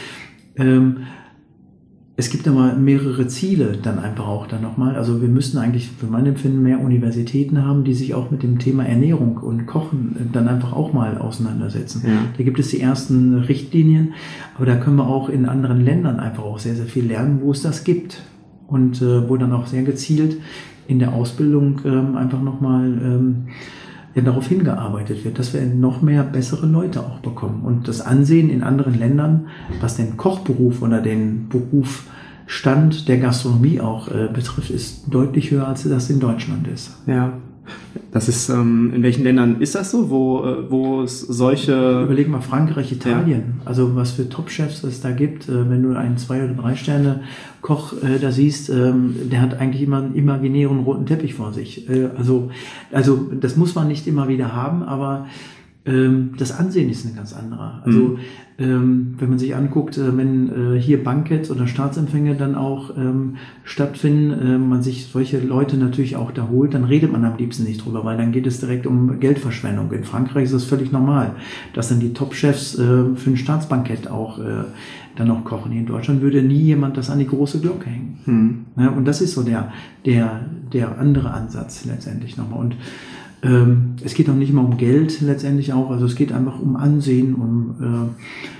es gibt immer mehrere Ziele dann einfach auch dann nochmal. Also wir müssten eigentlich für mein Empfinden mehr Universitäten haben, die sich auch mit dem Thema Ernährung und Kochen dann einfach auch mal auseinandersetzen. Ja. Da gibt es die ersten Richtlinien, aber da können wir auch in anderen Ländern einfach auch sehr, sehr viel lernen, wo es das gibt. Und wo dann auch sehr gezielt in der Ausbildung einfach nochmal darauf hingearbeitet wird, dass wir noch mehr bessere Leute auch bekommen. Und das Ansehen in anderen Ländern, was den Kochberuf oder den Berufsstand der Gastronomie auch betrifft, ist deutlich höher, als das in Deutschland ist. Ja. Das ist, in welchen Ländern ist das so, wo es solche... Überleg mal, Frankreich, Italien, also was für Top-Chefs es da gibt, wenn du einen 2- oder 3-Sterne-Koch da siehst, der hat eigentlich immer einen imaginären roten Teppich vor sich. Also das muss man nicht immer wieder haben, aber das Ansehen ist ein ganz anderer. Also wenn man sich anguckt, wenn hier Banketts oder Staatsempfänge dann auch stattfinden, man sich solche Leute natürlich auch da holt, dann redet man am liebsten nicht drüber, weil dann geht es direkt um Geldverschwendung. In Frankreich ist das völlig normal, dass dann die Top-Chefs für ein Staatsbankett auch dann auch kochen. Hier in Deutschland würde nie jemand das an die große Glocke hängen. Ja, und das ist so der andere Ansatz letztendlich nochmal. Und es geht auch nicht immer um Geld letztendlich auch, also es geht einfach um Ansehen, um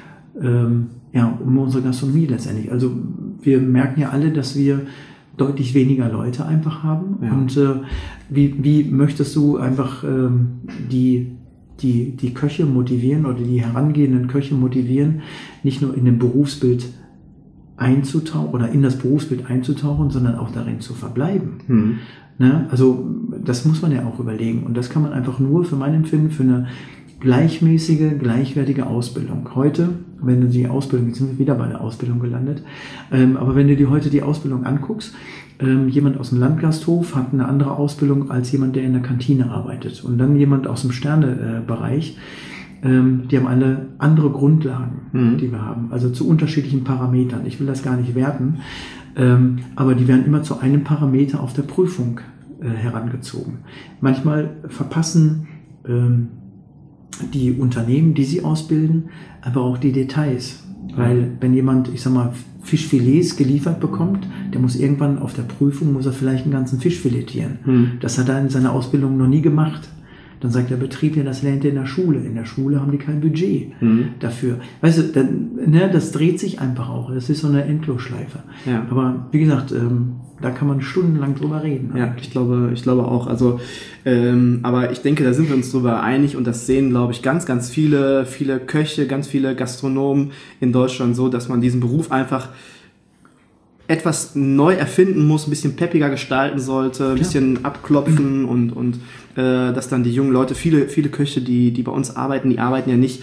unsere Gastronomie letztendlich. Also wir merken ja alle, dass wir deutlich weniger Leute einfach haben. Ja. Und wie möchtest du einfach die Köche motivieren oder die herangehenden Köche motivieren, nicht nur in dem Berufsbild einzutauchen oder in das Berufsbild einzutauchen, sondern auch darin zu verbleiben. Ne? Also das muss man ja auch überlegen und das kann man einfach nur für mein Empfinden für eine gleichmäßige, gleichwertige Ausbildung. Heute, wenn du die Ausbildung, jetzt sind wir wieder bei der Ausbildung gelandet, aber wenn du dir heute die Ausbildung anguckst, jemand aus dem Landgasthof hat eine andere Ausbildung als jemand, der in der Kantine arbeitet und dann jemand aus dem Sternebereich, die haben alle andere Grundlagen, die wir haben, also zu unterschiedlichen Parametern. Ich will das gar nicht werten, aber die werden immer zu einem Parameter auf der Prüfung herangezogen. Manchmal verpassen die Unternehmen, die sie ausbilden, aber auch die Details. Weil wenn jemand, Fischfilets geliefert bekommt, der muss irgendwann auf der Prüfung, muss er vielleicht einen ganzen Fisch filetieren. Das hat er in seiner Ausbildung noch nie gemacht. Dann sagt der Betrieb, ja, das lernt ihr in der Schule. In der Schule haben die kein Budget dafür. Weißt du, das dreht sich einfach auch. Das ist so eine Endlosschleife. Ja. Aber wie gesagt, da kann man stundenlang drüber reden. Ja, ich glaube auch. Also, aber ich denke, da sind wir uns drüber einig und das sehen, glaube ich, ganz, ganz viele Köche, ganz viele Gastronomen in Deutschland so, dass man diesen Beruf einfach etwas neu erfinden muss, ein bisschen peppiger gestalten sollte, ein bisschen abklopfen und dass dann die jungen Leute, viele Köche, die bei uns arbeiten, die arbeiten ja nicht,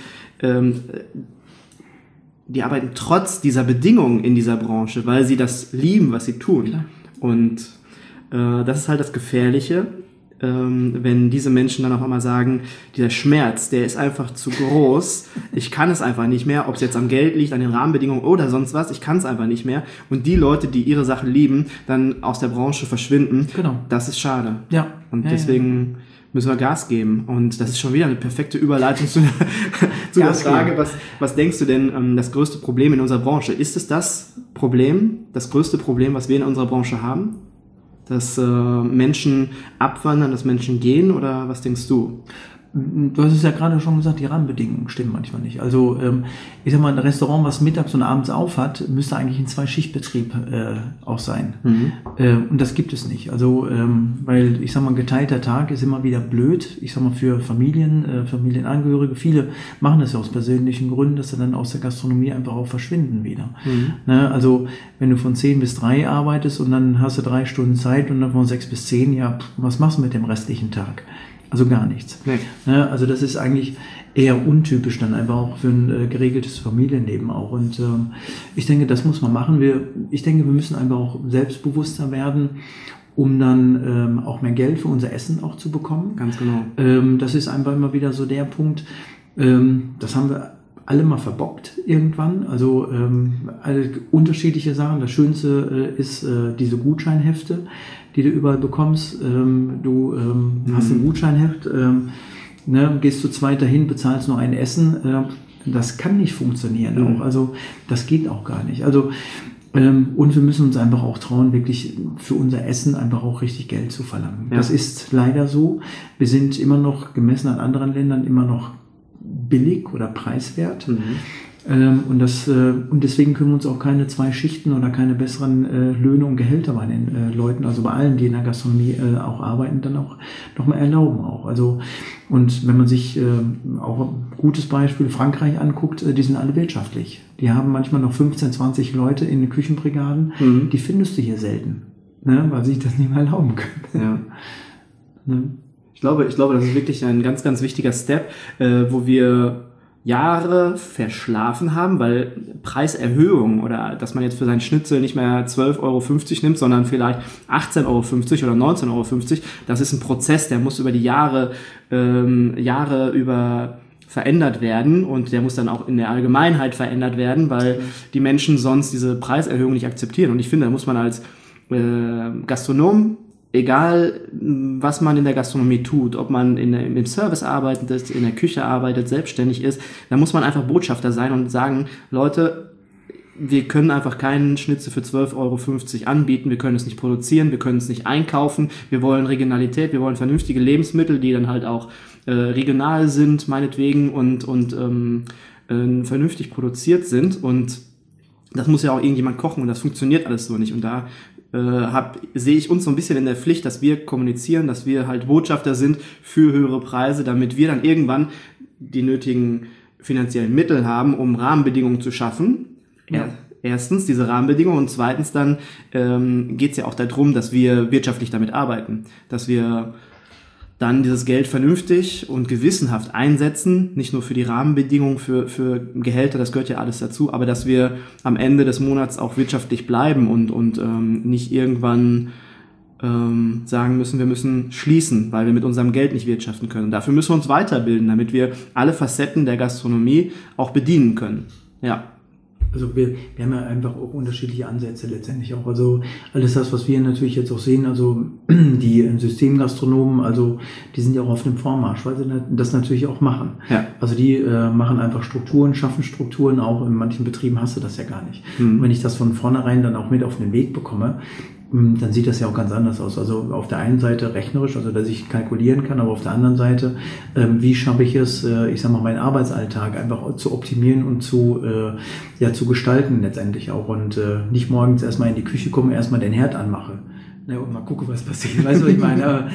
die arbeiten trotz dieser Bedingungen in dieser Branche, weil sie das lieben, was sie tun. Klar. Und das ist halt das Gefährliche, wenn diese Menschen dann auf einmal sagen, dieser Schmerz, der ist einfach zu groß, ich kann es einfach nicht mehr, ob es jetzt am Geld liegt, an den Rahmenbedingungen oder sonst was, ich kann es einfach nicht mehr. Und die Leute, die ihre Sachen lieben, dann aus der Branche verschwinden, das ist schade. Ja. Und deswegen müssen wir Gas geben. Und das ist schon wieder eine perfekte Überleitung zu der Frage, was denkst du denn, das größte Problem in unserer Branche? Ist es das größte Problem, was wir in unserer Branche haben? Dass Menschen abwandern, dass Menschen gehen, oder was denkst du? Du hast es ja gerade schon gesagt, die Rahmenbedingungen stimmen manchmal nicht. Also ich sag mal, ein Restaurant, was mittags und abends auf hat, müsste eigentlich ein 2-Schichtbetrieb auch sein. Und das gibt es nicht. Also weil ich sag mal, geteilter Tag ist immer wieder blöd. Ich sag mal, für Familienangehörige, viele machen das ja aus persönlichen Gründen, dass sie dann aus der Gastronomie einfach auch verschwinden wieder. Ne? Also wenn du von 10 bis 3 arbeitest und dann hast du 3 Stunden Zeit und dann von 6 bis 10, ja, was machst du mit dem restlichen Tag? Also gar nichts. Nee. Ne? Also das ist eigentlich eher untypisch dann einfach auch für ein geregeltes Familienleben auch. Und ich denke, das muss man machen. Ich denke, wir müssen einfach auch selbstbewusster werden, um dann auch mehr Geld für unser Essen auch zu bekommen. Ganz genau. Das ist einfach immer wieder so der Punkt. Das haben wir alle mal verbockt irgendwann. Also alle unterschiedliche Sachen. Das Schönste ist diese Gutscheinhefte, die du überall bekommst. Du hast ein Gutscheinheft, gehst zu zweit dahin, bezahlst nur ein Essen. Das kann nicht funktionieren. Auch. Also das geht auch gar nicht. Also und wir müssen uns einfach auch trauen, wirklich für unser Essen einfach auch richtig Geld zu verlangen. Ja. Das ist leider so. Wir sind immer noch, gemessen an anderen Ländern, immer noch billig oder preiswert. Und deswegen können wir uns auch keine 2 Schichten oder keine besseren Löhne und Gehälter bei den Leuten, also bei allen, die in der Gastronomie auch arbeiten, dann auch nochmal erlauben auch. Also, und wenn man sich auch ein gutes Beispiel Frankreich anguckt, die sind alle wirtschaftlich. Die haben manchmal noch 15, 20 Leute in den Küchenbrigaden, die findest du hier selten, ne, weil sie sich das nicht mehr erlauben können. Ja. Ne? Ich glaube, das ist wirklich ein ganz, ganz wichtiger Step, wo wir Jahre verschlafen haben, weil Preiserhöhung oder dass man jetzt für seinen Schnitzel nicht mehr 12,50 Euro nimmt, sondern vielleicht 18,50 Euro oder 19,50 Euro, das ist ein Prozess, der muss über die Jahre über verändert werden und der muss dann auch in der Allgemeinheit verändert werden, weil die Menschen sonst diese Preiserhöhung nicht akzeptieren. Und ich finde, da muss man als Gastronom, egal was man in der Gastronomie tut, ob man im Service arbeitet, in der Küche arbeitet, selbstständig ist, da muss man einfach Botschafter sein und sagen, Leute, wir können einfach keinen Schnitzel für 12,50 Euro anbieten, wir können es nicht produzieren, wir können es nicht einkaufen, wir wollen Regionalität, wir wollen vernünftige Lebensmittel, die dann halt auch regional sind, meinetwegen, und vernünftig produziert sind, und das muss ja auch irgendjemand kochen und das funktioniert alles so nicht, und da sehe ich uns so ein bisschen in der Pflicht, dass wir kommunizieren, dass wir halt Botschafter sind für höhere Preise, damit wir dann irgendwann die nötigen finanziellen Mittel haben, um Rahmenbedingungen zu schaffen. Ja. Erstens diese Rahmenbedingungen und zweitens dann geht es ja auch darum, dass wir wirtschaftlich damit arbeiten, dass wir dann dieses Geld vernünftig und gewissenhaft einsetzen, nicht nur für die Rahmenbedingungen, für Gehälter, das gehört ja alles dazu, aber dass wir am Ende des Monats auch wirtschaftlich bleiben und nicht irgendwann sagen müssen, wir müssen schließen, weil wir mit unserem Geld nicht wirtschaften können. Und dafür müssen wir uns weiterbilden, damit wir alle Facetten der Gastronomie auch bedienen können. Ja. Also wir haben ja einfach auch unterschiedliche Ansätze letztendlich auch. Also alles das, was wir natürlich jetzt auch sehen, also die Systemgastronomen, also die sind ja auch auf dem Vormarsch, weil sie das natürlich auch machen. Ja. Also die machen einfach Strukturen, schaffen Strukturen, auch in manchen Betrieben hast du das ja gar nicht. Und wenn ich das von vornherein dann auch mit auf den Weg bekomme, dann sieht das ja auch ganz anders aus. Also auf der einen Seite rechnerisch, also dass ich kalkulieren kann, aber auf der anderen Seite, wie schaffe ich es, ich sag mal, meinen Arbeitsalltag einfach zu optimieren und zu gestalten letztendlich auch und nicht morgens erstmal in die Küche komme, erstmal den Herd anmache. Ne, und mal gucke, was passiert. Weißt du, was ich meine?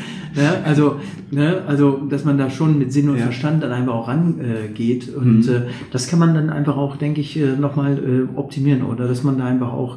Also, dass man da schon mit Sinn und Verstand dann einfach auch rangeht. Und das kann man dann einfach auch, denke ich, nochmal optimieren. Oder dass man da einfach auch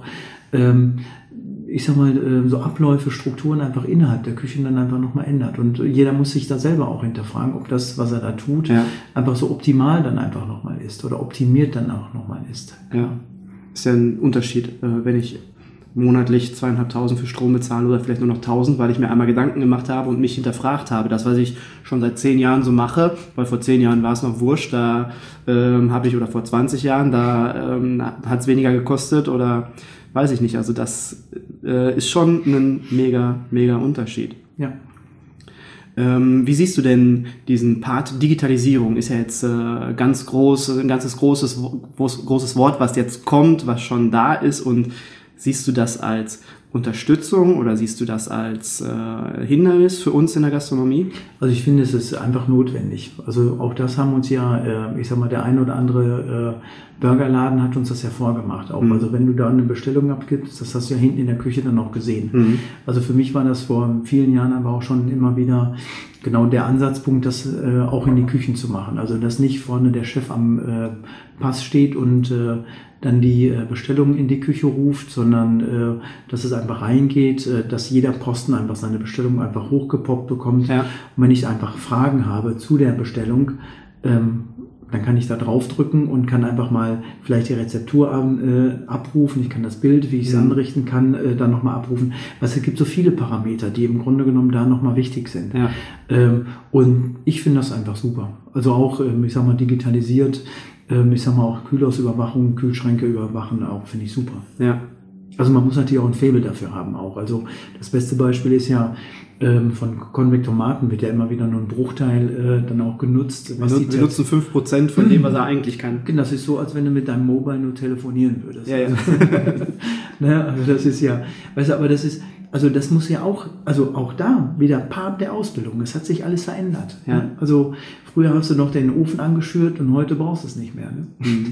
ich sag mal, so Abläufe, Strukturen einfach innerhalb der Küchen dann einfach nochmal ändert. Und jeder muss sich da selber auch hinterfragen, ob das, was er da tut, einfach so optimal dann einfach nochmal ist oder optimiert dann auch nochmal ist. Ja, ist ja ein Unterschied, wenn ich monatlich 2.500 für Strom bezahle oder vielleicht nur noch 1.000, weil ich mir einmal Gedanken gemacht habe und mich hinterfragt habe. Das, was ich schon seit 10 Jahren so mache, weil vor 10 Jahren war es noch wurscht, da habe ich, oder vor 20 Jahren, da hat es weniger gekostet oder weiß ich nicht. Also das ist schon ein mega Unterschied. Ja. Wie siehst du denn diesen Part Digitalisierung? Ist ja jetzt ein ganzes großes Wort, was jetzt kommt, was schon da ist, und siehst du das als Unterstützung oder siehst du das als Hindernis für uns in der Gastronomie? Also ich finde, es ist einfach notwendig. Also auch das haben uns ja, ich sag mal, der ein oder andere Burgerladen hat uns das ja vorgemacht. Auch. Also wenn du da eine Bestellung abgibst, das hast du ja hinten in der Küche dann auch gesehen. Also für mich war das vor vielen Jahren aber auch schon immer wieder genau der Ansatzpunkt, das auch in die Küchen zu machen. Also dass nicht vorne der Chef am Pass steht und dann die Bestellung in die Küche ruft, sondern dass es einfach reingeht, dass jeder Posten einfach seine Bestellung einfach hochgepoppt bekommt. Ja. Und wenn ich einfach Fragen habe zu der Bestellung, dann kann ich da draufdrücken und kann einfach mal vielleicht die Rezeptur abrufen. Ich kann das Bild, wie ich es anrichten kann, dann nochmal abrufen. Also es gibt so viele Parameter, die im Grunde genommen da nochmal wichtig sind. Ja. Und ich finde das einfach super. Also auch, ich sag mal, digitalisiert, ich sag mal auch Kühlhausüberwachung, Kühlschränke überwachen, auch finde ich super. Ja. Also man muss natürlich auch ein Faible dafür haben auch. Also das beste Beispiel ist ja, von Konvektomaten wird ja immer wieder nur ein Bruchteil dann auch genutzt. Wir nutzen 5% von dem, was er eigentlich kann. Das ist so, als wenn du mit deinem Mobile nur telefonieren würdest. Ja, ja. Ne, also das ist ja, weißt du, aber das ist, also das muss ja auch, also auch da wieder Part der Ausbildung. Es hat sich alles verändert. Ja. Ne? Also früher hast du noch den Ofen angeschürt und heute brauchst du es nicht mehr. Ne?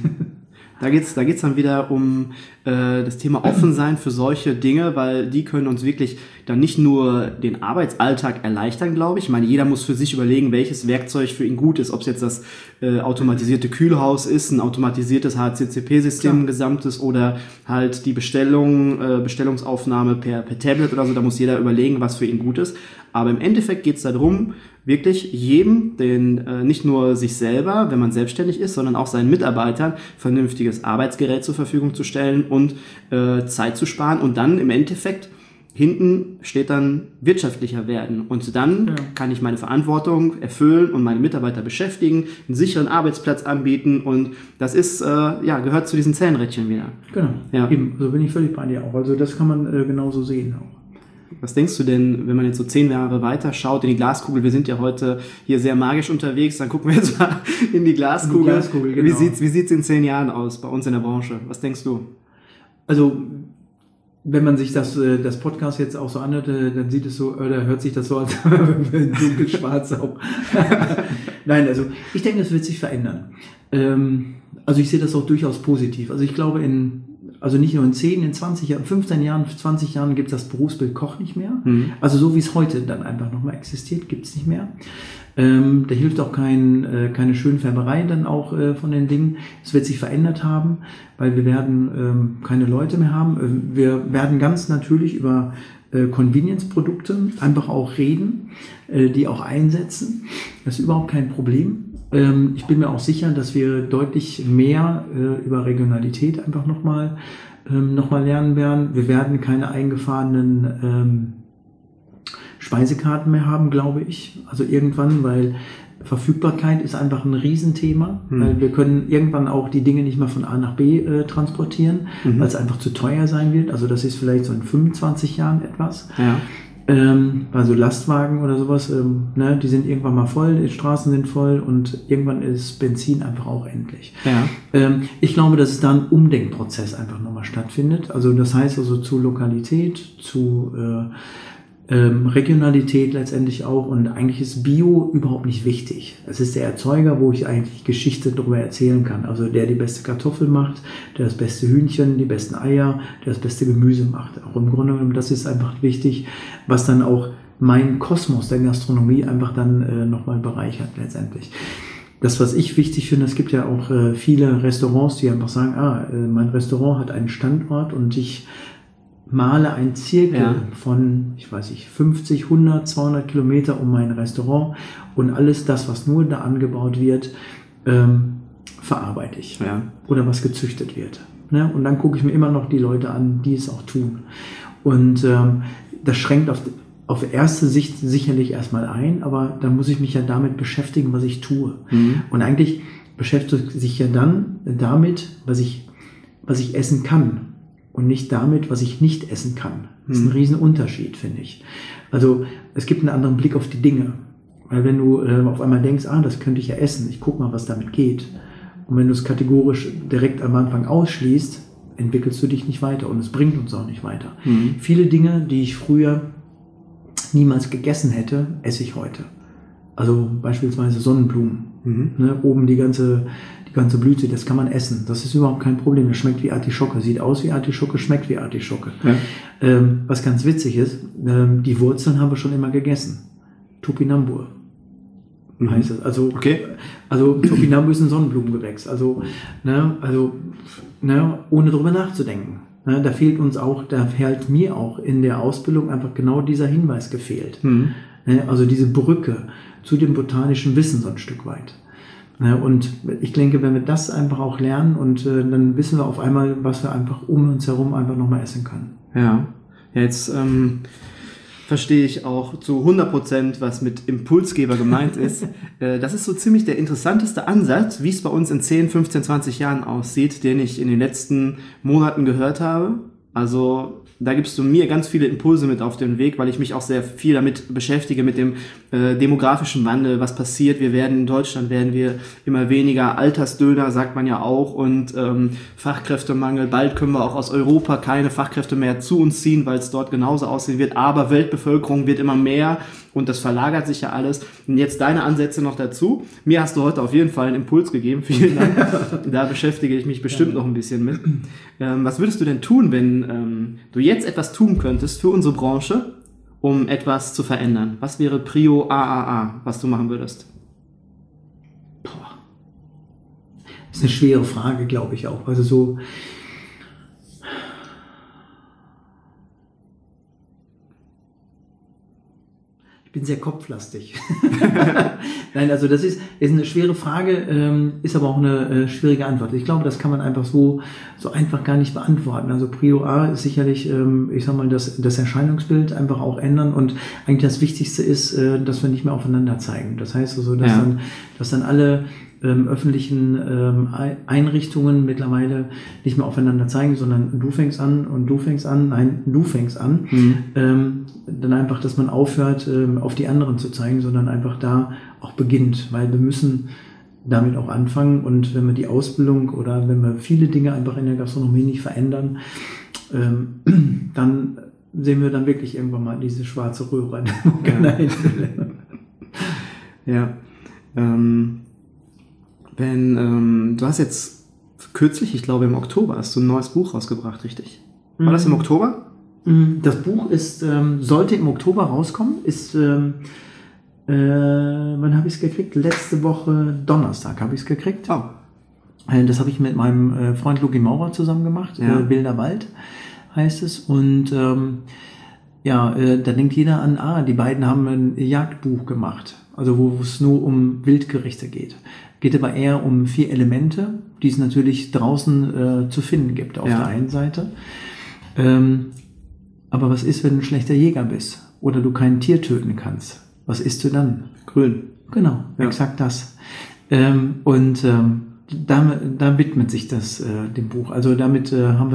Da geht's dann wieder um das Thema Offensein für solche Dinge, weil die können uns wirklich dann nicht nur den Arbeitsalltag erleichtern, glaube ich. Ich meine, jeder muss für sich überlegen, welches Werkzeug für ihn gut ist, ob es jetzt das automatisierte Kühlhaus ist, ein automatisiertes HCCP-System, ein gesamtes, oder halt die Bestellungsaufnahme per Tablet oder so. Da muss jeder überlegen, was für ihn gut ist. Aber im Endeffekt geht's darum, wirklich jedem, nicht nur sich selber, wenn man selbstständig ist, sondern auch seinen Mitarbeitern vernünftiges Arbeitsgerät zur Verfügung zu stellen und Zeit zu sparen, und dann im Endeffekt hinten steht dann wirtschaftlicher werden, und dann kann ich meine Verantwortung erfüllen und meine Mitarbeiter beschäftigen, einen sicheren Arbeitsplatz anbieten, und das ist gehört zu diesen Zähnrädchen wieder. Genau, ja. Eben, so bin ich völlig bei dir auch. Also das kann man genauso sehen auch. Was denkst du denn, wenn man jetzt so 10 Jahre weiter schaut in die Glaskugel? Wir sind ja heute hier sehr magisch unterwegs, dann gucken wir jetzt mal in die Glaskugel. Genau. Wie sieht's in 10 Jahren aus bei uns in der Branche? Was denkst du? Also, wenn man sich das Podcast jetzt auch so anhört, dann sieht es so, oder hört sich das so als dunkelschwarz auch. Nein, also ich denke, es wird sich verändern. Also ich sehe das auch durchaus positiv. Also ich glaube, nicht nur in 10, in 20 Jahren, 15 Jahren, 20 Jahren gibt es das Berufsbild Koch nicht mehr. Also so wie es heute dann einfach nochmal existiert, gibt es nicht mehr. Da hilft auch keine Schönfärberei dann auch von den Dingen. Es wird sich verändert haben, weil wir werden keine Leute mehr haben. Wir werden ganz natürlich über Convenience-Produkte einfach auch reden, die auch einsetzen. Das ist überhaupt kein Problem. Ich bin mir auch sicher, dass wir deutlich mehr über Regionalität einfach nochmal lernen werden. Wir werden keine eingefahrenen Speisekarten mehr haben, glaube ich. Also irgendwann, weil Verfügbarkeit ist einfach ein Riesenthema, weil wir können irgendwann auch die Dinge nicht mehr von A nach B transportieren, weil es einfach zu teuer sein wird. Also das ist vielleicht so in 25 Jahren etwas. Ja. Also Lastwagen oder sowas, die sind irgendwann mal voll, die Straßen sind voll und irgendwann ist Benzin einfach auch endlich. Ja. Ich glaube, dass es da ein Umdenkprozess einfach nochmal stattfindet. Also das heißt also zu Lokalität, zu Regionalität letztendlich auch, und eigentlich ist Bio überhaupt nicht wichtig. Es ist der Erzeuger, wo ich eigentlich Geschichte darüber erzählen kann. Also der die beste Kartoffel macht, der das beste Hühnchen, die besten Eier, der das beste Gemüse macht. Auch im Grunde genommen, das ist einfach wichtig, was dann auch mein Kosmos der Gastronomie einfach dann nochmal bereichert letztendlich. Das, was ich wichtig finde, es gibt ja auch viele Restaurants, die einfach sagen, mein Restaurant hat einen Standort und ich male einen Zirkel von, 50, 100, 200 Kilometer um mein Restaurant, und alles das, was nur da angebaut wird, verarbeite ich. Ja. Oder was gezüchtet wird. Ne? Und dann gucke ich mir immer noch die Leute an, die es auch tun. Und das schränkt auf erste Sicht sicherlich erstmal ein, aber dann muss ich mich ja damit beschäftigen, was ich tue. Und eigentlich beschäftigt sich ja dann damit, was ich essen kann. Und nicht damit, was ich nicht essen kann. Das ist ein Riesenunterschied, finde ich. Also es gibt einen anderen Blick auf die Dinge. Weil wenn du auf einmal denkst, das könnte ich ja essen, ich guck mal, was damit geht. Und wenn du es kategorisch direkt am Anfang ausschließt, entwickelst du dich nicht weiter und es bringt uns auch nicht weiter. Viele Dinge, die ich früher niemals gegessen hätte, esse ich heute. Also beispielsweise Sonnenblumen. Ne, oben die ganze Blüte, das kann man essen. Das ist überhaupt kein Problem. Das schmeckt wie Artischocke. Sieht aus wie Artischocke, schmeckt wie Artischocke. Ja. Was ganz witzig ist, die Wurzeln haben wir schon immer gegessen. Topinambur heißt es. Also Topinambur ist ein Sonnenblumengewächs. Ohne drüber nachzudenken. Ne, da fehlt mir auch in der Ausbildung einfach genau dieser Hinweis gefehlt. Ne, also diese Brücke zu dem botanischen Wissen so ein Stück weit. Und ich denke, wenn wir das einfach auch lernen, und dann wissen wir auf einmal, was wir einfach um uns herum einfach nochmal essen können. Ja, jetzt verstehe ich auch zu 100%, was mit Impulsgeber gemeint ist. Das ist so ziemlich der interessanteste Ansatz, wie es bei uns in 10, 15, 20 Jahren aussieht, den ich in den letzten Monaten gehört habe. Also da gibst du mir ganz viele Impulse mit auf den Weg, weil ich mich auch sehr viel damit beschäftige, mit dem demografischen Wandel, was passiert. In Deutschland werden wir immer weniger Altersdöner, sagt man ja auch, und Fachkräftemangel. Bald können wir auch aus Europa keine Fachkräfte mehr zu uns ziehen, weil es dort genauso aussehen wird. Aber Weltbevölkerung wird immer mehr und das verlagert sich ja alles. Und jetzt deine Ansätze noch dazu. Mir hast du heute auf jeden Fall einen Impuls gegeben. Vielen Dank. Da beschäftige ich mich bestimmt noch ein bisschen mit. Was würdest du denn tun, wenn du jetzt etwas tun könntest für unsere Branche, um etwas zu verändern? Was wäre Prio AAA, was du machen würdest? Das ist eine schwere Frage, glaube ich auch. Also so, ich bin sehr kopflastig. Nein, also das ist eine schwere Frage, ist aber auch eine schwierige Antwort. Ich glaube, das kann man einfach so einfach gar nicht beantworten. Also Prio A ist sicherlich, das Erscheinungsbild einfach auch ändern, und eigentlich das Wichtigste ist, dass wir nicht mehr aufeinander zeigen. Das heißt also, dass dann alle öffentlichen Einrichtungen mittlerweile nicht mehr aufeinander zeigen, sondern du fängst an und du fängst an, nein, du fängst an. Dann einfach, dass man aufhört, auf die anderen zu zeigen, sondern einfach da auch beginnt, weil wir müssen damit auch anfangen, und wenn wir die Ausbildung oder wenn wir viele Dinge einfach in der Gastronomie nicht verändern, dann sehen wir dann wirklich irgendwann mal diese schwarze Röhre. Ja. Du hast jetzt kürzlich, ich glaube im Oktober, hast du ein neues Buch rausgebracht, richtig? War das im Oktober? Das Buch sollte im Oktober rauskommen, wann habe ich es gekriegt? Letzte Woche Donnerstag habe ich es gekriegt. Oh. Das habe ich mit meinem Freund Luki Maurer zusammen gemacht. Ja. Wilder Wald heißt es. Und da denkt jeder an, die beiden haben ein Jagdbuch gemacht. Also wo es nur um Wildgerichte geht. Geht aber eher um 4 Elemente, die es natürlich draußen zu finden gibt auf der einen Seite. Aber was ist, wenn du ein schlechter Jäger bist? oder du kein Tier töten kannst, was isst du dann? Grün. Genau, exakt das. Da widmet sich das dem Buch. Also damit haben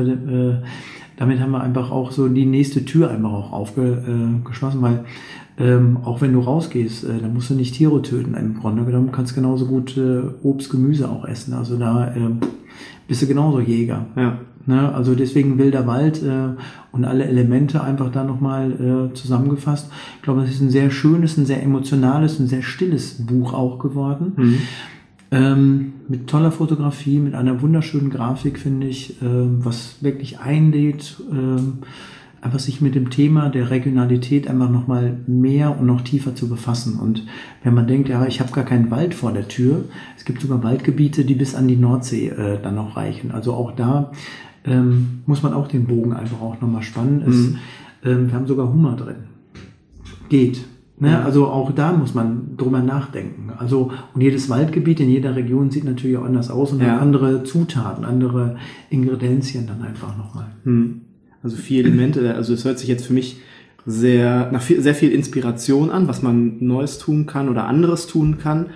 wir einfach auch so die nächste Tür einfach auch aufgeschlossen, weil auch wenn du rausgehst, dann musst du nicht Tiere töten. Im Grunde genommen kannst du genauso gut Obst, Gemüse auch essen. Also da bist du genauso Jäger. Ja. Ne? Also deswegen Wilder Wald und alle Elemente einfach da nochmal zusammengefasst. Ich glaube, das ist ein sehr schönes, ein sehr emotionales, ein sehr stilles Buch auch geworden. Mit toller Fotografie, mit einer wunderschönen Grafik, finde ich, was wirklich einlädt, einfach sich mit dem Thema der Regionalität einfach nochmal mehr und noch tiefer zu befassen. Und wenn man denkt, ja, ich habe gar keinen Wald vor der Tür, es gibt sogar Waldgebiete, die bis an die Nordsee dann noch reichen. Also auch da muss man auch den Bogen einfach auch nochmal spannen. Wir haben sogar Hummer drin. Geht. Ne? Ja. Also auch da muss man drüber nachdenken. Also, und jedes Waldgebiet in jeder Region sieht natürlich auch anders aus und hat andere Zutaten, andere Ingredienzien dann einfach nochmal. Also 4 Elemente, also es hört sich jetzt für mich sehr viel Inspiration an, was man Neues tun kann oder anderes tun kann,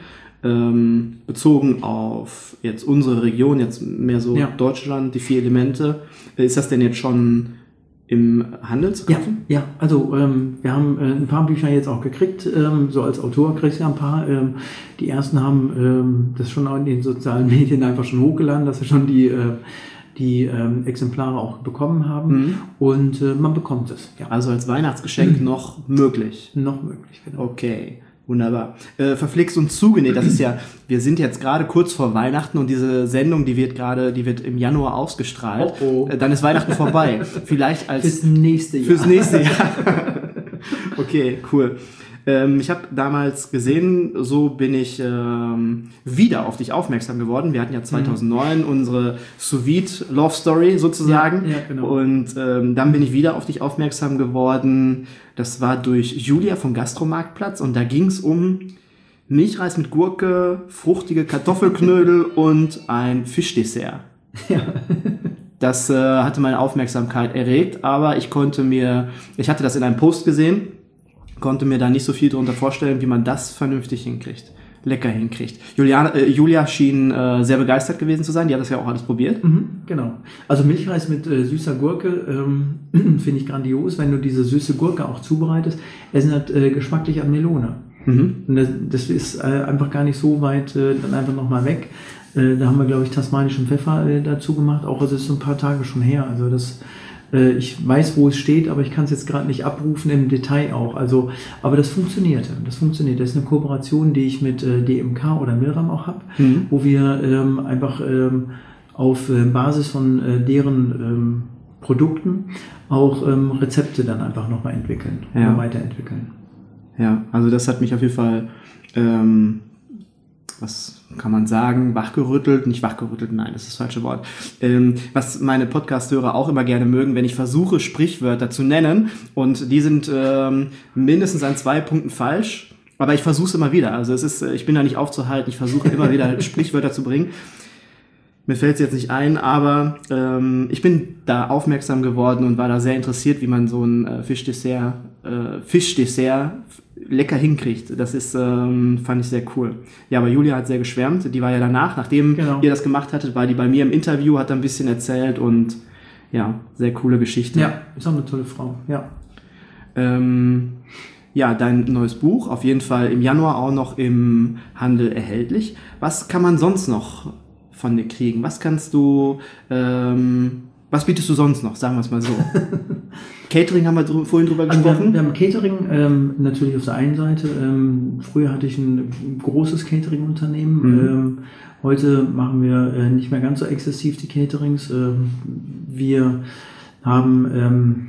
bezogen auf jetzt unsere Region, jetzt mehr so Deutschland, die 4 Elemente. Ist das denn jetzt schon im Handel zu kaufen? Ja, also wir haben ein paar Bücher jetzt auch gekriegt, so als Autor kriegst du ja ein paar. Die ersten haben das schon in den sozialen Medien einfach schon hochgeladen, dass sie schon die Exemplare auch bekommen haben und man bekommt es. Ja. Also als Weihnachtsgeschenk noch möglich? Noch möglich, genau. Okay. Wunderbar. Verflixt und zugenäht, das ist ja, wir sind jetzt gerade kurz vor Weihnachten und diese Sendung, die wird im Januar ausgestrahlt. Dann ist Weihnachten vorbei. Vielleicht fürs nächste Jahr. Fürs nächste Jahr. Okay, cool. Ich habe damals gesehen, so bin ich wieder auf dich aufmerksam geworden. Wir hatten ja 2009 unsere Sous-Vide Love Story sozusagen. Ja, genau. Und dann bin ich wieder auf dich aufmerksam geworden. Das war durch Julia vom Gastromarktplatz und da ging es um Milchreis mit Gurke, fruchtige Kartoffelknödel und ein Fischdessert. Ja. Das hatte meine Aufmerksamkeit erregt, aber ich hatte das in einem Post gesehen, konnte mir da nicht so viel darunter vorstellen, wie man das vernünftig lecker hinkriegt. Julia schien sehr begeistert gewesen zu sein, die hat das ja auch alles probiert. Genau. Also Milchreis mit süßer Gurke finde ich grandios, wenn du diese süße Gurke auch zubereitest. Es hat geschmacklich an Melone. Und das ist einfach gar nicht so weit dann einfach nochmal weg. Da haben wir, glaube ich, tasmanischen Pfeffer dazu gemacht. Auch es ist so ein paar Tage schon her. Also ich weiß, wo es steht, aber ich kann es jetzt gerade nicht abrufen im Detail auch. Also, aber das funktionierte. Das ist eine Kooperation, die ich mit DMK oder Milram auch habe, wo wir einfach auf Basis von deren Produkten auch Rezepte dann einfach nochmal entwickeln oder weiterentwickeln. Ja, also das hat mich auf jeden Fall was kann man sagen, nicht wachgerüttelt, nein, das ist das falsche Wort. Was meine Podcast-Hörer auch immer gerne mögen, wenn ich versuche, Sprichwörter zu nennen und die sind mindestens an 2 Punkten falsch, aber ich versuche es immer wieder. Also ich bin da nicht aufzuhalten, ich versuche immer wieder Sprichwörter zu bringen. Mir fällt es jetzt nicht ein, aber ich bin da aufmerksam geworden und war da sehr interessiert, wie man so ein Fischdessert lecker hinkriegt. Das ist, fand ich sehr cool. Ja, aber Julia hat sehr geschwärmt. Die war ja danach, nachdem ihr das gemacht hattet, war die bei mir im Interview, hat da ein bisschen erzählt und ja, sehr coole Geschichte. Ja, ist auch eine tolle Frau, ja. Ja, dein neues Buch, auf jeden Fall im Januar auch noch im Handel erhältlich. Was kann man sonst noch von dir kriegen? Was bietest du sonst noch? Sagen wir es mal so. Catering haben wir vorhin drüber gesprochen. Wir haben Catering natürlich auf der einen Seite. Früher hatte ich ein großes Catering-Unternehmen. Heute machen wir nicht mehr ganz so exzessiv die Caterings. Wir haben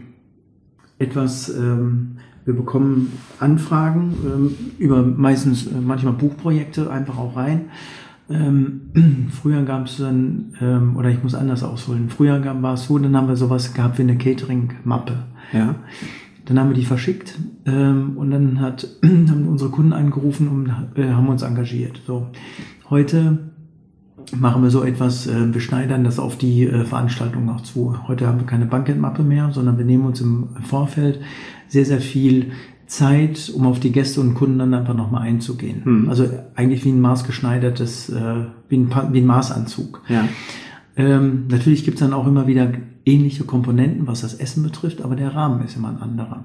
wir bekommen Anfragen über manchmal Buchprojekte einfach auch rein. Früher gab es dann, oder ich muss anders ausholen, war es so, dann haben wir sowas gehabt wie eine Catering-Mappe. Ja. Dann haben wir die verschickt und dann haben unsere Kunden angerufen und haben uns engagiert. So. Heute machen wir so etwas, wir schneidern das auf die Veranstaltung noch zu. Heute haben wir keine Bankett-Mappe mehr, sondern wir nehmen uns im Vorfeld sehr, sehr viel Zeit, um auf die Gäste und Kunden dann einfach nochmal einzugehen. Also eigentlich wie ein maßgeschneidertes, wie ein Maßanzug. Ja. Natürlich gibt es dann auch immer wieder ähnliche Komponenten, was das Essen betrifft, aber der Rahmen ist immer ein anderer.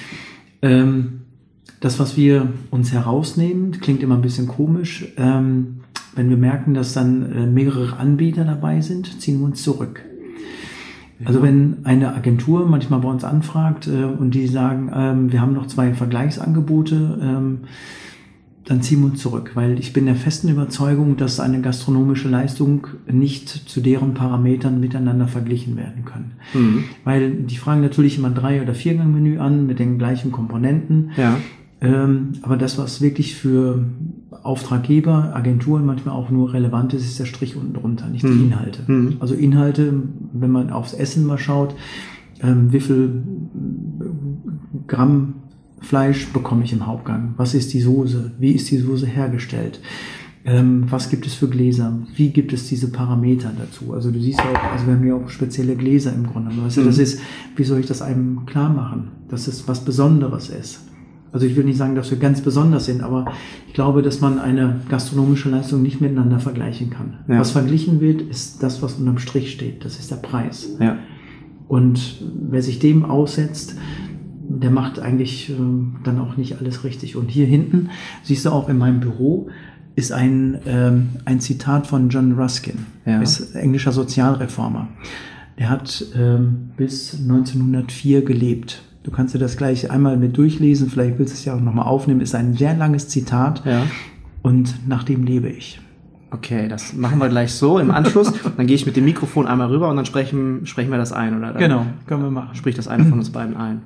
Das, was wir uns herausnehmen, klingt immer ein bisschen komisch. Wenn wir merken, dass dann mehrere Anbieter dabei sind, ziehen wir uns zurück. Also wenn eine Agentur manchmal bei uns anfragt und die sagen, wir haben noch 2 Vergleichsangebote, dann ziehen wir uns zurück, weil ich bin der festen Überzeugung, dass eine gastronomische Leistung nicht zu deren Parametern miteinander verglichen werden können. Weil die fragen natürlich immer ein 3- oder 4-Gang-Menü an mit den gleichen Komponenten. Ja. Aber das, was wirklich für Auftraggeber, Agenturen manchmal auch nur relevant ist der Strich unten drunter, nicht die Inhalte. Also Inhalte, wenn man aufs Essen mal schaut, wie viel Gramm Fleisch bekomme ich im Hauptgang? Was ist die Soße? Wie ist die Soße hergestellt? Was gibt es für Gläser? Wie gibt es diese Parameter dazu? Also du siehst auch, also wir haben ja auch spezielle Gläser im Grunde. Weißt du, das ist, wie soll ich das einem klar machen? Dass es was Besonderes ist. Also ich will nicht sagen, dass wir ganz besonders sind, aber ich glaube, dass man eine gastronomische Leistung nicht miteinander vergleichen kann. Ja. Was verglichen wird, ist das, was unterm Strich steht. Das ist der Preis. Ja. Und wer sich dem aussetzt, der macht eigentlich dann auch nicht alles richtig. Und hier hinten, siehst du auch in meinem Büro, ist ein Zitat von John Ruskin. Ja. Ist englischer Sozialreformer. Der hat bis 1904 gelebt. Du kannst dir das gleich einmal mit durchlesen, vielleicht willst du es ja auch nochmal aufnehmen. Ist ein sehr langes Zitat und nach dem lebe ich. Okay, das machen wir gleich so im Anschluss. Dann gehe ich mit dem Mikrofon einmal rüber und dann sprechen wir das ein. Oder dann genau, können wir machen. Spricht das eine von uns beiden ein.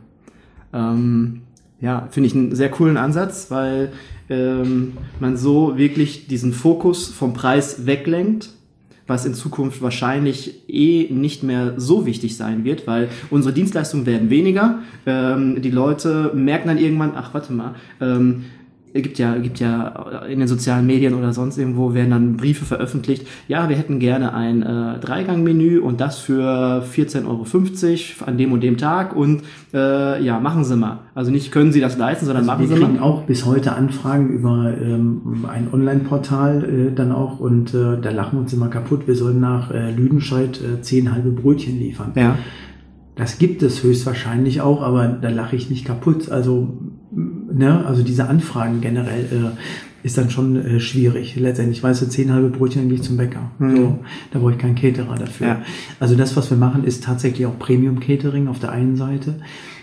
Ja, finde ich einen sehr coolen Ansatz, weil man so wirklich diesen Fokus vom Preis weglenkt, was in Zukunft wahrscheinlich nicht mehr so wichtig sein wird, weil unsere Dienstleistungen werden weniger. Die Leute merken dann irgendwann, ach, warte mal, gibt ja in den sozialen Medien oder sonst irgendwo werden dann Briefe veröffentlicht. Ja, wir hätten gerne ein 3-Gang-Menü und das für 14,50 € an dem und dem Tag und ja, machen Sie mal. Also nicht können Sie das leisten, sondern machen Sie mal. Wir kriegen auch bis heute Anfragen über ein Online-Portal dann auch und da lachen wir uns immer kaputt. Wir sollen nach Lüdenscheid 10 halbe Brötchen liefern. Ja. Das gibt es höchstwahrscheinlich auch, aber da lache ich mich kaputt. Also, ne, also diese Anfragen generell ist dann schon schwierig. Letztendlich, weißt du, 10 halbe Brötchen, dann gehe ich zum Bäcker. So, da brauche ich keinen Caterer dafür. Ja. Also das, was wir machen, ist tatsächlich auch Premium-Catering auf der einen Seite.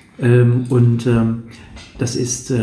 Das ist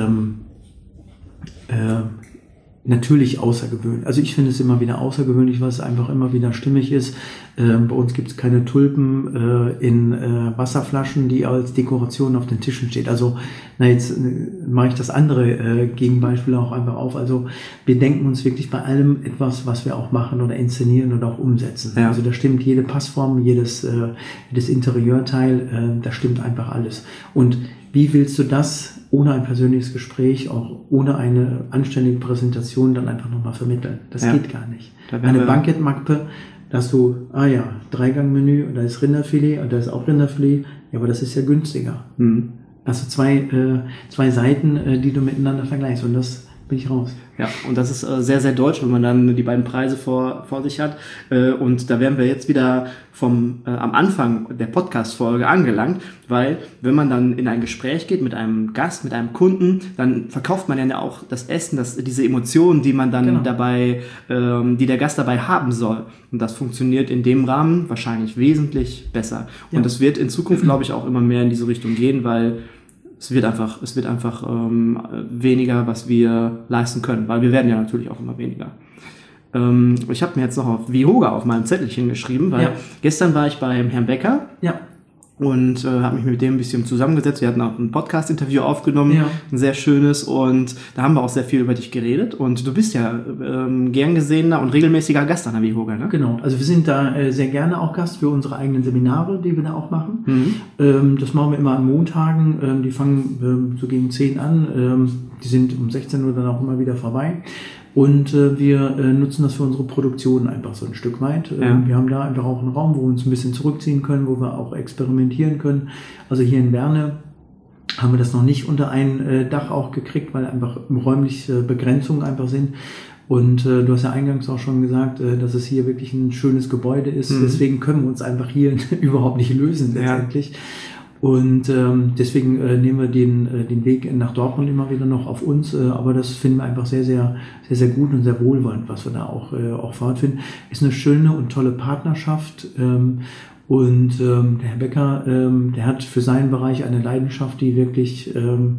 natürlich außergewöhnlich. Also ich finde es immer wieder außergewöhnlich, weil es einfach immer wieder stimmig ist. Bei uns gibt es keine Tulpen in Wasserflaschen, die als Dekoration auf den Tischen steht. Also jetzt mache ich das andere Gegenbeispiel auch einfach auf. Also wir denken uns wirklich bei allem etwas, was wir auch machen oder inszenieren oder auch umsetzen. Ja. Also da stimmt jede Passform, jedes Interieurteil, da stimmt einfach alles. Und wie willst du das ohne ein persönliches Gespräch, auch ohne eine anständige Präsentation dann einfach nochmal vermitteln? Das geht gar nicht. Eine Bankettmappe, da hast du, 3-Gang-Menü, da ist Rinderfilet, und da ist auch Rinderfilet, ja, aber das ist ja günstiger. Also zwei Seiten, die du miteinander vergleichst, und das bin ich raus. Ja, und das ist sehr, sehr deutsch, wenn man dann die beiden Preise vor sich hat. Und da wären wir jetzt wieder am Anfang der Podcast-Folge angelangt, weil wenn man dann in ein Gespräch geht mit einem Gast, mit einem Kunden, dann verkauft man ja auch das Essen, diese Emotionen, die man dann dabei, die der Gast dabei haben soll. Und das funktioniert in dem Rahmen wahrscheinlich wesentlich besser. Ja. Und es wird in Zukunft, glaube ich, auch immer mehr in diese Richtung gehen, weil es wird einfach weniger, was wir leisten können, weil wir werden ja natürlich auch immer weniger. Ich habe mir jetzt noch auf Vihoga auf meinem Zettelchen geschrieben, weil gestern war ich beim Herrn Becker. Ja. Und habe mich mit dem ein bisschen zusammengesetzt. Wir hatten auch ein Podcast-Interview aufgenommen, ein sehr schönes. Und da haben wir auch sehr viel über dich geredet. Und du bist ja gern gesehener und regelmäßiger Gast an der Vihoga, ne? Genau, also wir sind da sehr gerne auch Gast für unsere eigenen Seminare, die wir da auch machen. Das machen wir immer an Montagen. Die fangen so gegen 10 an. Die sind um 16 Uhr dann auch immer wieder vorbei. Und wir nutzen das für unsere Produktion einfach so ein Stück weit. Wir haben da einfach auch einen Raum, wo wir uns ein bisschen zurückziehen können, wo wir auch experimentieren können. Also hier in Werne haben wir das noch nicht unter ein Dach auch gekriegt, weil einfach räumliche Begrenzungen einfach sind. Und du hast ja eingangs auch schon gesagt, dass es hier wirklich ein schönes Gebäude ist. Deswegen können wir uns einfach hier überhaupt nicht lösen letztendlich. Ja. Und deswegen nehmen wir den Weg nach Dortmund immer wieder noch auf uns. Aber das finden wir einfach sehr, sehr, sehr, sehr gut und sehr wohlwollend, was wir da auch vorfinden. Ist eine schöne und tolle Partnerschaft. Und der Herr Becker, der hat für seinen Bereich eine Leidenschaft, die wirklich,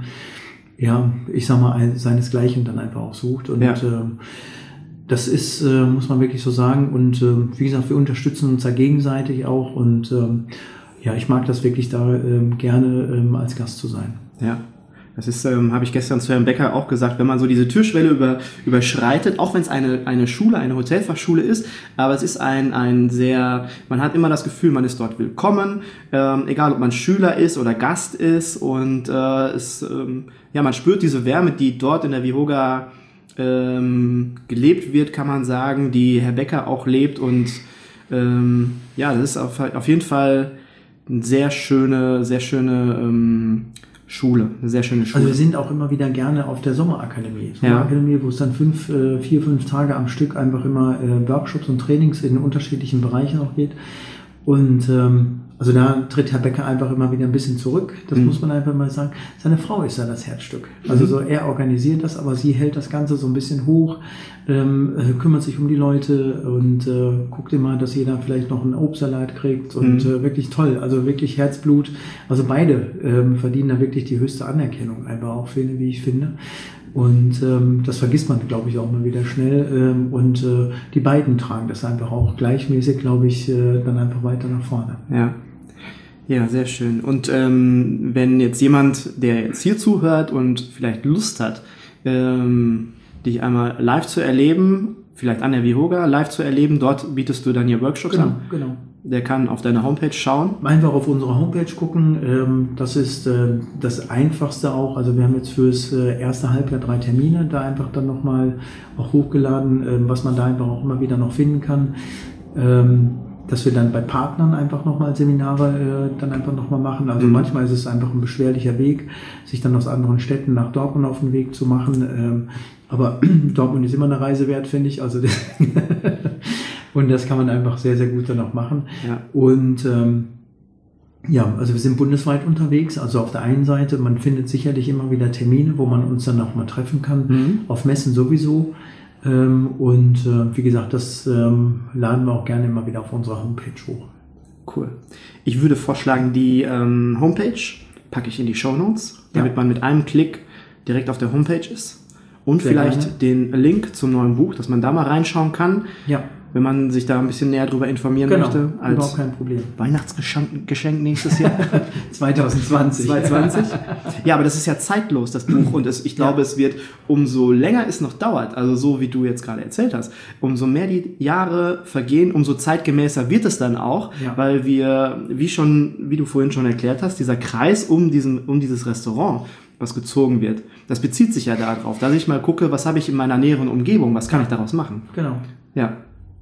ich sag mal, seinesgleichen dann einfach auch sucht. Und das ist, muss man wirklich so sagen. Und wie gesagt, wir unterstützen uns da gegenseitig auch. Und ich mag das wirklich da gerne als Gast zu sein. Ja. Das ist, habe ich gestern zu Herrn Becker auch gesagt, wenn man so diese Türschwelle überschreitet, auch wenn es eine Schule, eine Hotelfachschule ist, aber es ist ein sehr, man hat immer das Gefühl, man ist dort willkommen, egal ob man Schüler ist oder Gast ist, und man spürt diese Wärme, die dort in der Vihoga gelebt wird, kann man sagen, die Herr Becker auch lebt, und das ist auf jeden Fall eine sehr schöne Schule, eine sehr schöne Schule. Also wir sind auch immer wieder gerne auf der Sommerakademie. Sommerakademie, wo es dann 4-5 Tage am Stück einfach immer Workshops und Trainings in unterschiedlichen Bereichen auch geht. Und also da tritt Herr Becker einfach immer wieder ein bisschen zurück. Das muss man einfach mal sagen. Seine Frau ist da das Herzstück. Also so er organisiert das, aber sie hält das Ganze so ein bisschen hoch, kümmert sich um die Leute und guckt immer, dass jeder vielleicht noch einen Obstsalat kriegt und wirklich toll. Also wirklich Herzblut. Also beide verdienen da wirklich die höchste Anerkennung einfach auch, wie ich finde. Und das vergisst man, glaube ich, auch mal wieder schnell. Und die beiden tragen das einfach auch gleichmäßig, glaube ich, dann einfach weiter nach vorne. Ja, sehr schön. Und wenn jetzt jemand, der jetzt hier zuhört und vielleicht Lust hat, dich einmal live zu erleben, vielleicht an der Vihoga live zu erleben, dort bietest du dann hier Workshops an. Genau. Der kann auf deine Homepage schauen. Einfach auf unsere Homepage gucken. Das ist das Einfachste auch. Also wir haben jetzt fürs erste Halbjahr 3 Termine da einfach dann nochmal auch hochgeladen, was man da einfach auch immer wieder noch finden kann. Dass wir dann bei Partnern einfach nochmal Seminare dann einfach nochmal machen. Also manchmal ist es einfach ein beschwerlicher Weg, sich dann aus anderen Städten nach Dortmund auf den Weg zu machen. Aber Dortmund ist immer eine Reise wert, finde ich. Also und das kann man einfach sehr, sehr gut dann auch machen. Ja. Und also wir sind bundesweit unterwegs. Also auf der einen Seite, man findet sicherlich immer wieder Termine, wo man uns dann auch mal treffen kann. Auf Messen sowieso. Und wie gesagt, das laden wir auch gerne immer wieder auf unserer Homepage hoch. Cool. Ich würde vorschlagen, die Homepage packe ich in die Shownotes, damit man mit einem Klick direkt auf der Homepage ist. Und sehr vielleicht den Link zum neuen Buch, dass man da mal reinschauen kann. Ja. Wenn man sich da ein bisschen näher drüber informieren möchte. Als überhaupt kein Problem. Weihnachtsgeschenk nächstes Jahr. 2020. Ja, aber das ist ja zeitlos, das Buch. Und ich glaube, es wird, umso länger es noch dauert, also so wie du jetzt gerade erzählt hast, umso mehr die Jahre vergehen, umso zeitgemäßer wird es dann auch. Ja. Weil wir, wie du vorhin schon erklärt hast, dieser Kreis um dieses Restaurant, was gezogen wird, das bezieht sich ja darauf, dass ich mal gucke, was habe ich in meiner näheren Umgebung, was kann ich daraus machen. Genau. Ja.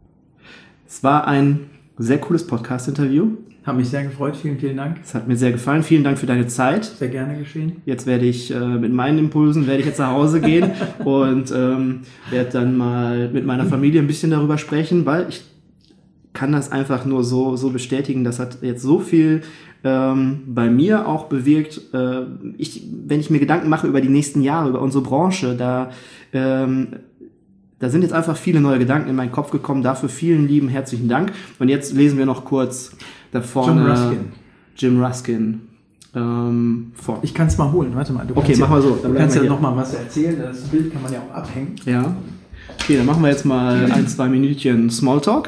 Es war ein sehr cooles Podcast-Interview. Hat mich sehr gefreut. Vielen, vielen Dank. Es hat mir sehr gefallen. Vielen Dank für deine Zeit. Sehr gerne geschehen. Jetzt werde ich mit meinen Impulsen jetzt nach Hause gehen und werde dann mal mit meiner Familie ein bisschen darüber sprechen, weil ich kann das einfach nur so bestätigen. Das hat jetzt so viel bei mir auch bewirkt. Wenn ich mir Gedanken mache über die nächsten Jahre, über unsere Branche, da sind jetzt einfach viele neue Gedanken in meinen Kopf gekommen. Dafür vielen lieben herzlichen Dank. Und jetzt lesen wir noch kurz da vorne Jim Ruskin vor. Ich kann es mal holen. Warte mal. Okay, mach mal so. Du kannst ja noch mal was erzählen. Das Bild kann man ja auch abhängen. Ja. Okay, dann machen wir jetzt mal 1-2 Minütchen Smalltalk.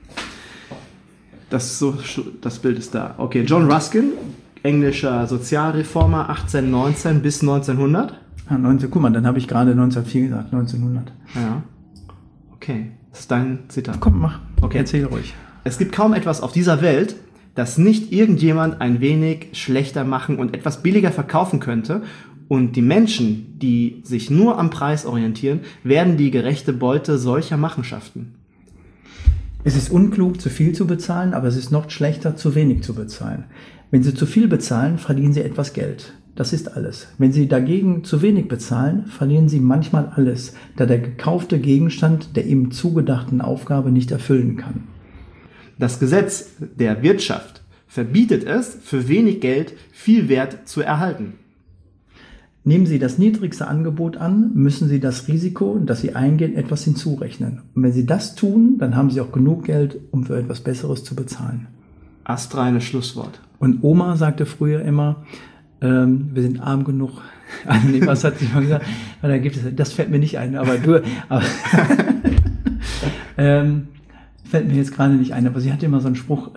Das Bild ist da. Okay, John Ruskin, englischer Sozialreformer, 1819 bis 1900. Guck mal, dann habe ich gerade 1904 gesagt, 1900. Ja. Okay, das ist dein Zitat. Komm, mach. Okay. Erzähl ruhig. Es gibt kaum etwas auf dieser Welt, das nicht irgendjemand ein wenig schlechter machen und etwas billiger verkaufen könnte. Und die Menschen, die sich nur am Preis orientieren, werden die gerechte Beute solcher Machenschaften. Es ist unklug, zu viel zu bezahlen, aber es ist noch schlechter, zu wenig zu bezahlen. Wenn Sie zu viel bezahlen, verdienen Sie etwas Geld. Das ist alles. Wenn Sie dagegen zu wenig bezahlen, verlieren Sie manchmal alles, da der gekaufte Gegenstand der ihm zugedachten Aufgabe nicht erfüllen kann. Das Gesetz der Wirtschaft verbietet es, für wenig Geld viel Wert zu erhalten. Nehmen Sie das niedrigste Angebot an, müssen Sie das Risiko, das Sie eingehen, etwas hinzurechnen. Und wenn Sie das tun, dann haben Sie auch genug Geld, um für etwas Besseres zu bezahlen. Astreines Schlusswort. Und Oma sagte früher immer, wir sind arm genug. Nee, was hat sie mal gesagt? Weil da gibt es, das fällt mir nicht ein, fällt mir jetzt gerade nicht ein. Aber sie hatte immer so einen Spruch,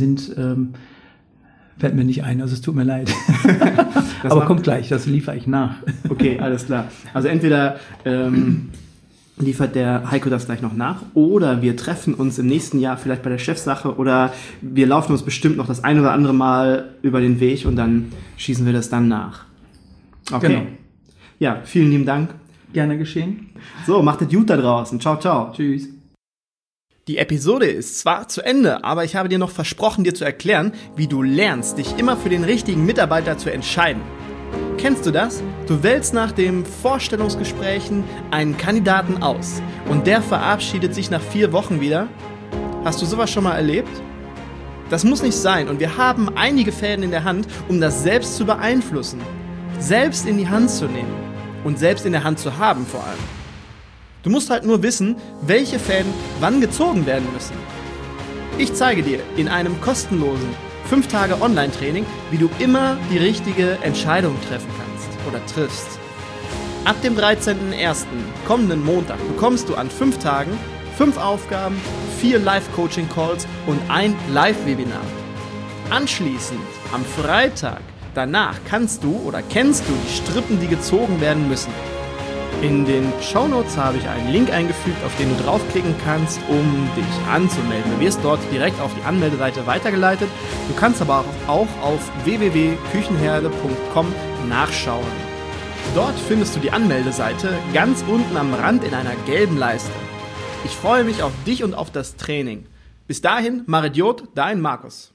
fällt mir nicht ein, also es tut mir leid. Aber kommt gleich, das liefere ich nach. Okay, alles klar. Also entweder liefert der Heiko das gleich noch nach oder wir treffen uns im nächsten Jahr vielleicht bei der Chefsache oder wir laufen uns bestimmt noch das ein oder andere Mal über den Weg und dann schießen wir das dann nach. Okay. Genau. Ja, vielen lieben Dank. Gerne geschehen. So, macht es gut da draußen. Ciao, ciao. Tschüss. Die Episode ist zwar zu Ende, aber ich habe dir noch versprochen, dir zu erklären, wie du lernst, dich immer für den richtigen Mitarbeiter zu entscheiden. Kennst du das? Du wählst nach den Vorstellungsgesprächen einen Kandidaten aus und der verabschiedet sich nach 4 Wochen wieder? Hast du sowas schon mal erlebt? Das muss nicht sein und wir haben einige Fäden in der Hand, um das selbst zu beeinflussen, selbst in die Hand zu nehmen und selbst in der Hand zu haben vor allem. Du musst halt nur wissen, welche Fäden wann gezogen werden müssen. Ich zeige dir in einem kostenlosen 5 Tage Online-Training, wie du immer die richtige Entscheidung treffen kannst oder triffst. Ab dem 13.01. kommenden Montag bekommst du an 5 Tagen 5 Aufgaben, 4 Live-Coaching-Calls und ein Live-Webinar. Anschließend am Freitag danach kennst du die Strippen, die gezogen werden müssen. In den Shownotes habe ich einen Link eingefügt, auf den du draufklicken kannst, um dich anzumelden. Du wirst dort direkt auf die Anmeldeseite weitergeleitet. Du kannst aber auch auf www.küchenherde.com nachschauen. Dort findest du die Anmeldeseite ganz unten am Rand in einer gelben Leiste. Ich freue mich auf dich und auf das Training. Bis dahin, mach Idiot, dein Markus.